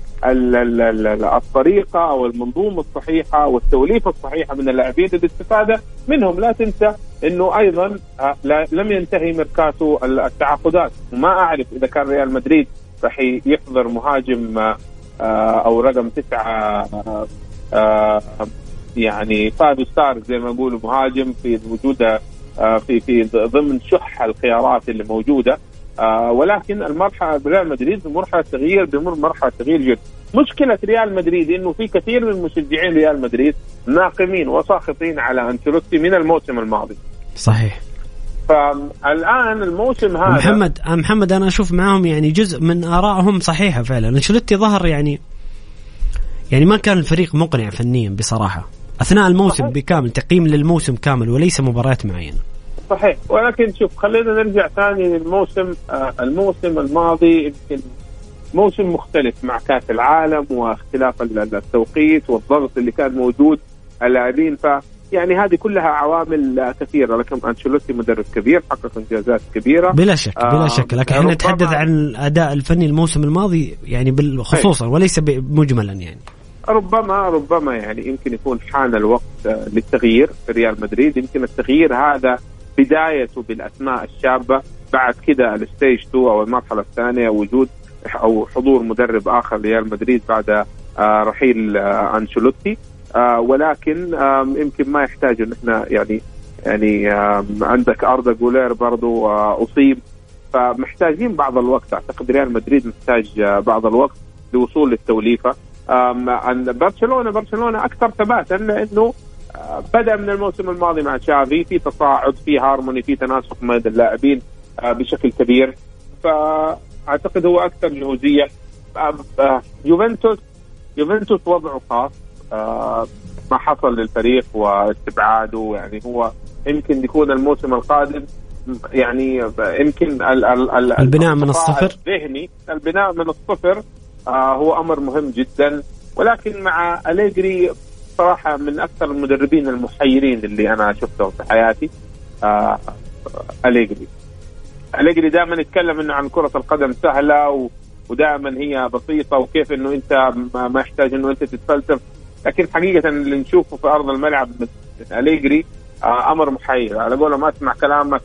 للطريقة أو المنظومة الصحيحة والتوليفة الصحيحة من اللاعبين للاستفادة منهم. لا تنسى أنه أيضا لم ينتهي ميركاتو التعاقدات، وما أعرف إذا كان ريال مدريد راح يحضر مهاجم أو رقم 9 يعني 5 ستار زي ما يقولوا، مهاجم في وجوده في ضمن شح الخيارات اللي موجودة. ولكن المرحلة ريال مدريد مرحلة تغيير، بمر مرحلة تغيير جد. مشكلة ريال مدريد إنه في كثير من مشجعين ريال مدريد ناقمين وساخطين على أنشيلوتي من الموسم الماضي. صحيح. فالآن الموسم هذا محمد أنا أشوف معهم يعني جزء من آرائهم صحيحة فعلا. أنشيلوتي ظهر يعني ما كان الفريق مقنع فنيا بصراحة أثناء الموسم بكامل، تقييم للموسم كامل وليس مباريات معينة. صحيح. ولكن شوف، خلينا نرجع ثاني للموسم. الموسم الماضي يمكن موسم مختلف مع كأس العالم واختلاف التوقيت والضغط اللي كان موجود اللاعبين، يعني هذه كلها عوامل كثيرة. لكن أنشيلوتي مدرب كبير حقق إنجازات كبيرة بلا شك بلا شك، لكن احنا نتحدث عن الأداء الفني الموسم الماضي يعني بالخصوصا وليس مجملا. يعني ربما يعني يمكن يكون حان الوقت للتغيير في ريال مدريد. يمكن التغيير هذا بدايته بالأسماء الشابة، بعد كده الستيج 2 أو المرحلة الثانية وجود أو حضور مدرب آخر ريال مدريد بعد رحيل أنشيلوتي. ولكن يمكن ما يحتاج إن إحنا يعني عندك أردا جولير برضو أصيب، فمحتاجين بعض الوقت. أعتقد ريال مدريد محتاج بعض الوقت لوصول للتوليفة. عن برشلونة أكثر ثباتا، لأنه بدأ من الموسم الماضي مع تشافي في تصاعد، في هارموني، في تناسق بين اللاعبين بشكل كبير. فأعتقد هو أكثر جهوزية. يوفنتوس وضعه خاص، ما حصل للفريق واستبعاده. يعني هو يمكن يكون الموسم القادم يعني يمكن البناء من الصفر، البناء من الصفر هو أمر مهم جدا. ولكن مع أليجري صراحة من أكثر المدربين المحيرين اللي أنا شفتهم في حياتي. أليجري دائما يتكلم إنه عن كرة القدم سهلة ودائما هي بسيطة، وكيف إنه أنت ما يحتاج إنه أنت تتفلسف. لكن حقيقة اللي نشوفه في أرض الملعب من أليجري أمر محير. على قوله ما أسمع كلامك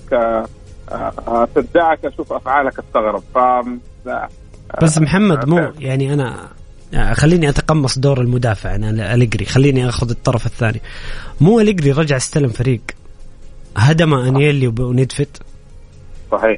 صدقك، أشوف أفعالك استغرب. بس محمد مو يعني أنا خليني أتقمص دور المدافع أنا أليجري، خليني أخذ الطرف الثاني. مو أليجري رجع استلم فريق هدم أنيلي ونيدفيد. صحيح.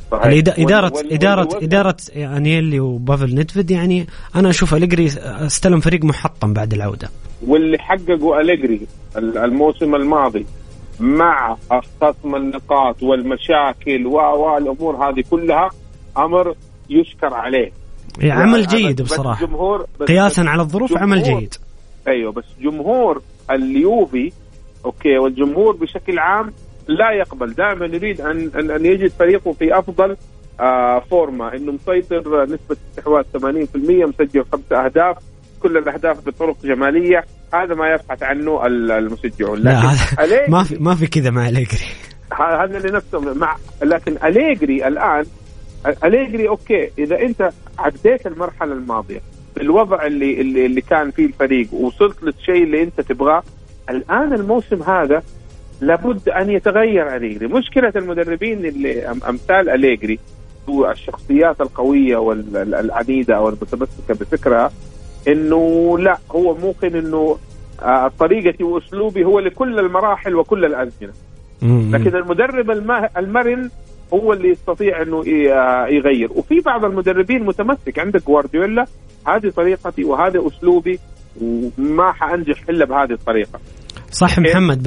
إدارة أنيلي وبافل نيدفيد. يعني أنا أشوف أليجري استلم فريق محطم بعد العودة. واللي حققوا أليجري الموسم الماضي مع خصم النقاط والمشاكل والأمور هذه كلها أمر يشكر عليه. عمل جيد بصراحة، قياسا على الظروف عمل جيد. أيوة، بس جمهور اليوفي أوكي والجمهور بشكل عام لا يقبل، دائما يريد أن يجد فريقه في أفضل فورمة، إنه مسيطر نسبة استحواذ 80%، مسجل 5 أهداف، كل الأهداف بطرق جمالية. هذا ما يبحث عنه المشجعون. لا ما في كذا مع أليجري. هذا اللي نفسه لكن أليجري الآن أليجري أوكي إذا أنت عديت المرحلة الماضية بالوضع اللي كان فيه الفريق ووصلت للشيء اللي أنت تبغاه، الآن الموسم هذا لابد أن يتغير أليجري. مشكلة المدربين اللي أمثال أليجري والشخصيات القوية والعنيدة أو المتمسكة بفكرها إنه لا، هو ممكن إنه طريقتي وأسلوبي هو لكل المراحل وكل الأزمنة، لكن المدرب المرن هو اللي يستطيع إنه يغير. وفي بعض المدربين متمسك، عندك جوارديولا هذه طريقتي وهذا أسلوبي وما حأنجح إلا بهذه الطريقة. صح محمد،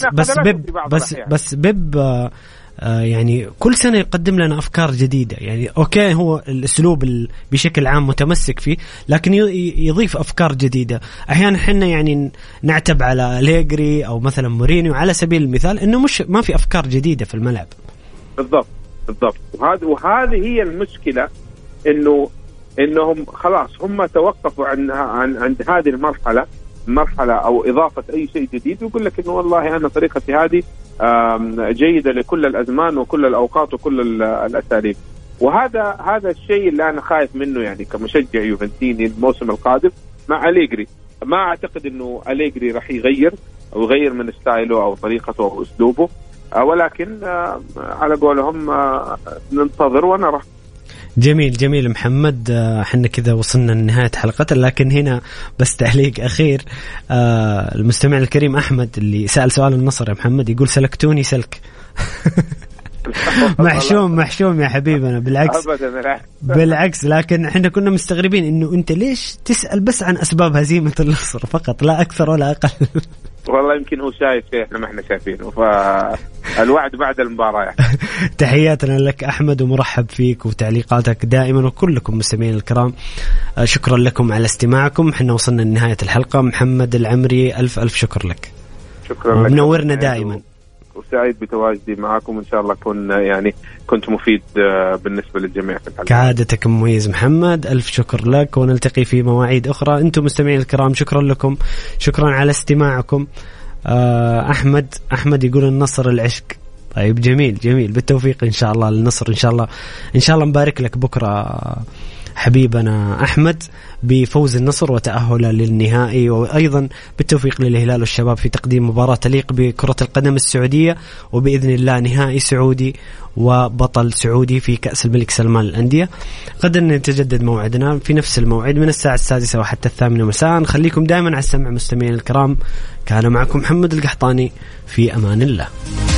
بس بيب يعني كل سنة يقدم لنا أفكار جديدة. يعني أوكي هو الأسلوب بشكل عام متمسك فيه، لكن يضيف أفكار جديدة. أحيانا حنا يعني نعتب على أليجري أو مثلا مورينيو على سبيل المثال إنه ما في أفكار جديدة في الملعب. بالضبط. وهذه هي المشكلة، إنهم خلاص هم توقفوا عند هذه المرحلة أو إضافة أي شيء جديد، ويقول لك إنه والله أنا طريقتي هذه جيدة لكل الأزمان وكل الأوقات وكل الأساليب. وهذا الشيء اللي أنا خايف منه يعني كمشجع يوفنتيني الموسم القادم مع أليجري. ما أعتقد إنه أليجري راح يغير من ستايله أو طريقته أو أسلوبه، ولكن على قولهم ننتظر ونرى. جميل محمد. حنا كذا وصلنا لنهاية حلقتنا، لكن هنا بس تعليق أخير. المستمع الكريم أحمد اللي سأل سؤال النصر يا محمد يقول سلكتوني سلك. محشوم يا حبيبنا، بالعكس لكن احنا كنا مستغربين انه انت ليش تسأل بس عن أسباب هزيمة النصر فقط، لا أكثر ولا أقل. والله يمكن هو شايف شيء احنا ما احنا شايفينه، فالوعد بعد المباراة يعني. تحياتنا لك أحمد ومرحب فيك وتعليقاتك دائما، وكلكم مستمعين الكرام شكرا لكم على استماعكم. احنا وصلنا لنهاية الحلقة. محمد العمري ألف شكر لك، شكرا لك، منورنا دائما، وسعيد بتواجدي معكم. إن شاء الله كنت مفيد بالنسبة للجميع في الحلقة. كعادتك مميز محمد، ألف شكر لك، ونلتقي في مواعيد أخرى. أنتم مستمعين الكرام شكرا لكم، شكرا على استماعكم. أحمد يقول النصر العشق. طيب جميل بالتوفيق إن شاء الله للنصر. إن شاء الله مبارك لك بكرة حبيبنا أحمد بفوز النصر وتأهله للنهائي، وأيضا بالتوفيق للهلال والشباب في تقديم مباراة تليق بكرة القدم السعودية، وبإذن الله نهائي سعودي وبطل سعودي في كأس الملك سلمان للأندية. غدا نتجدد موعدنا في نفس الموعد من الساعة 6 وحتى 8 مساء. خليكم دائما على السمع مستمعين الكرام. كان معكم محمد القحطاني، في أمان الله.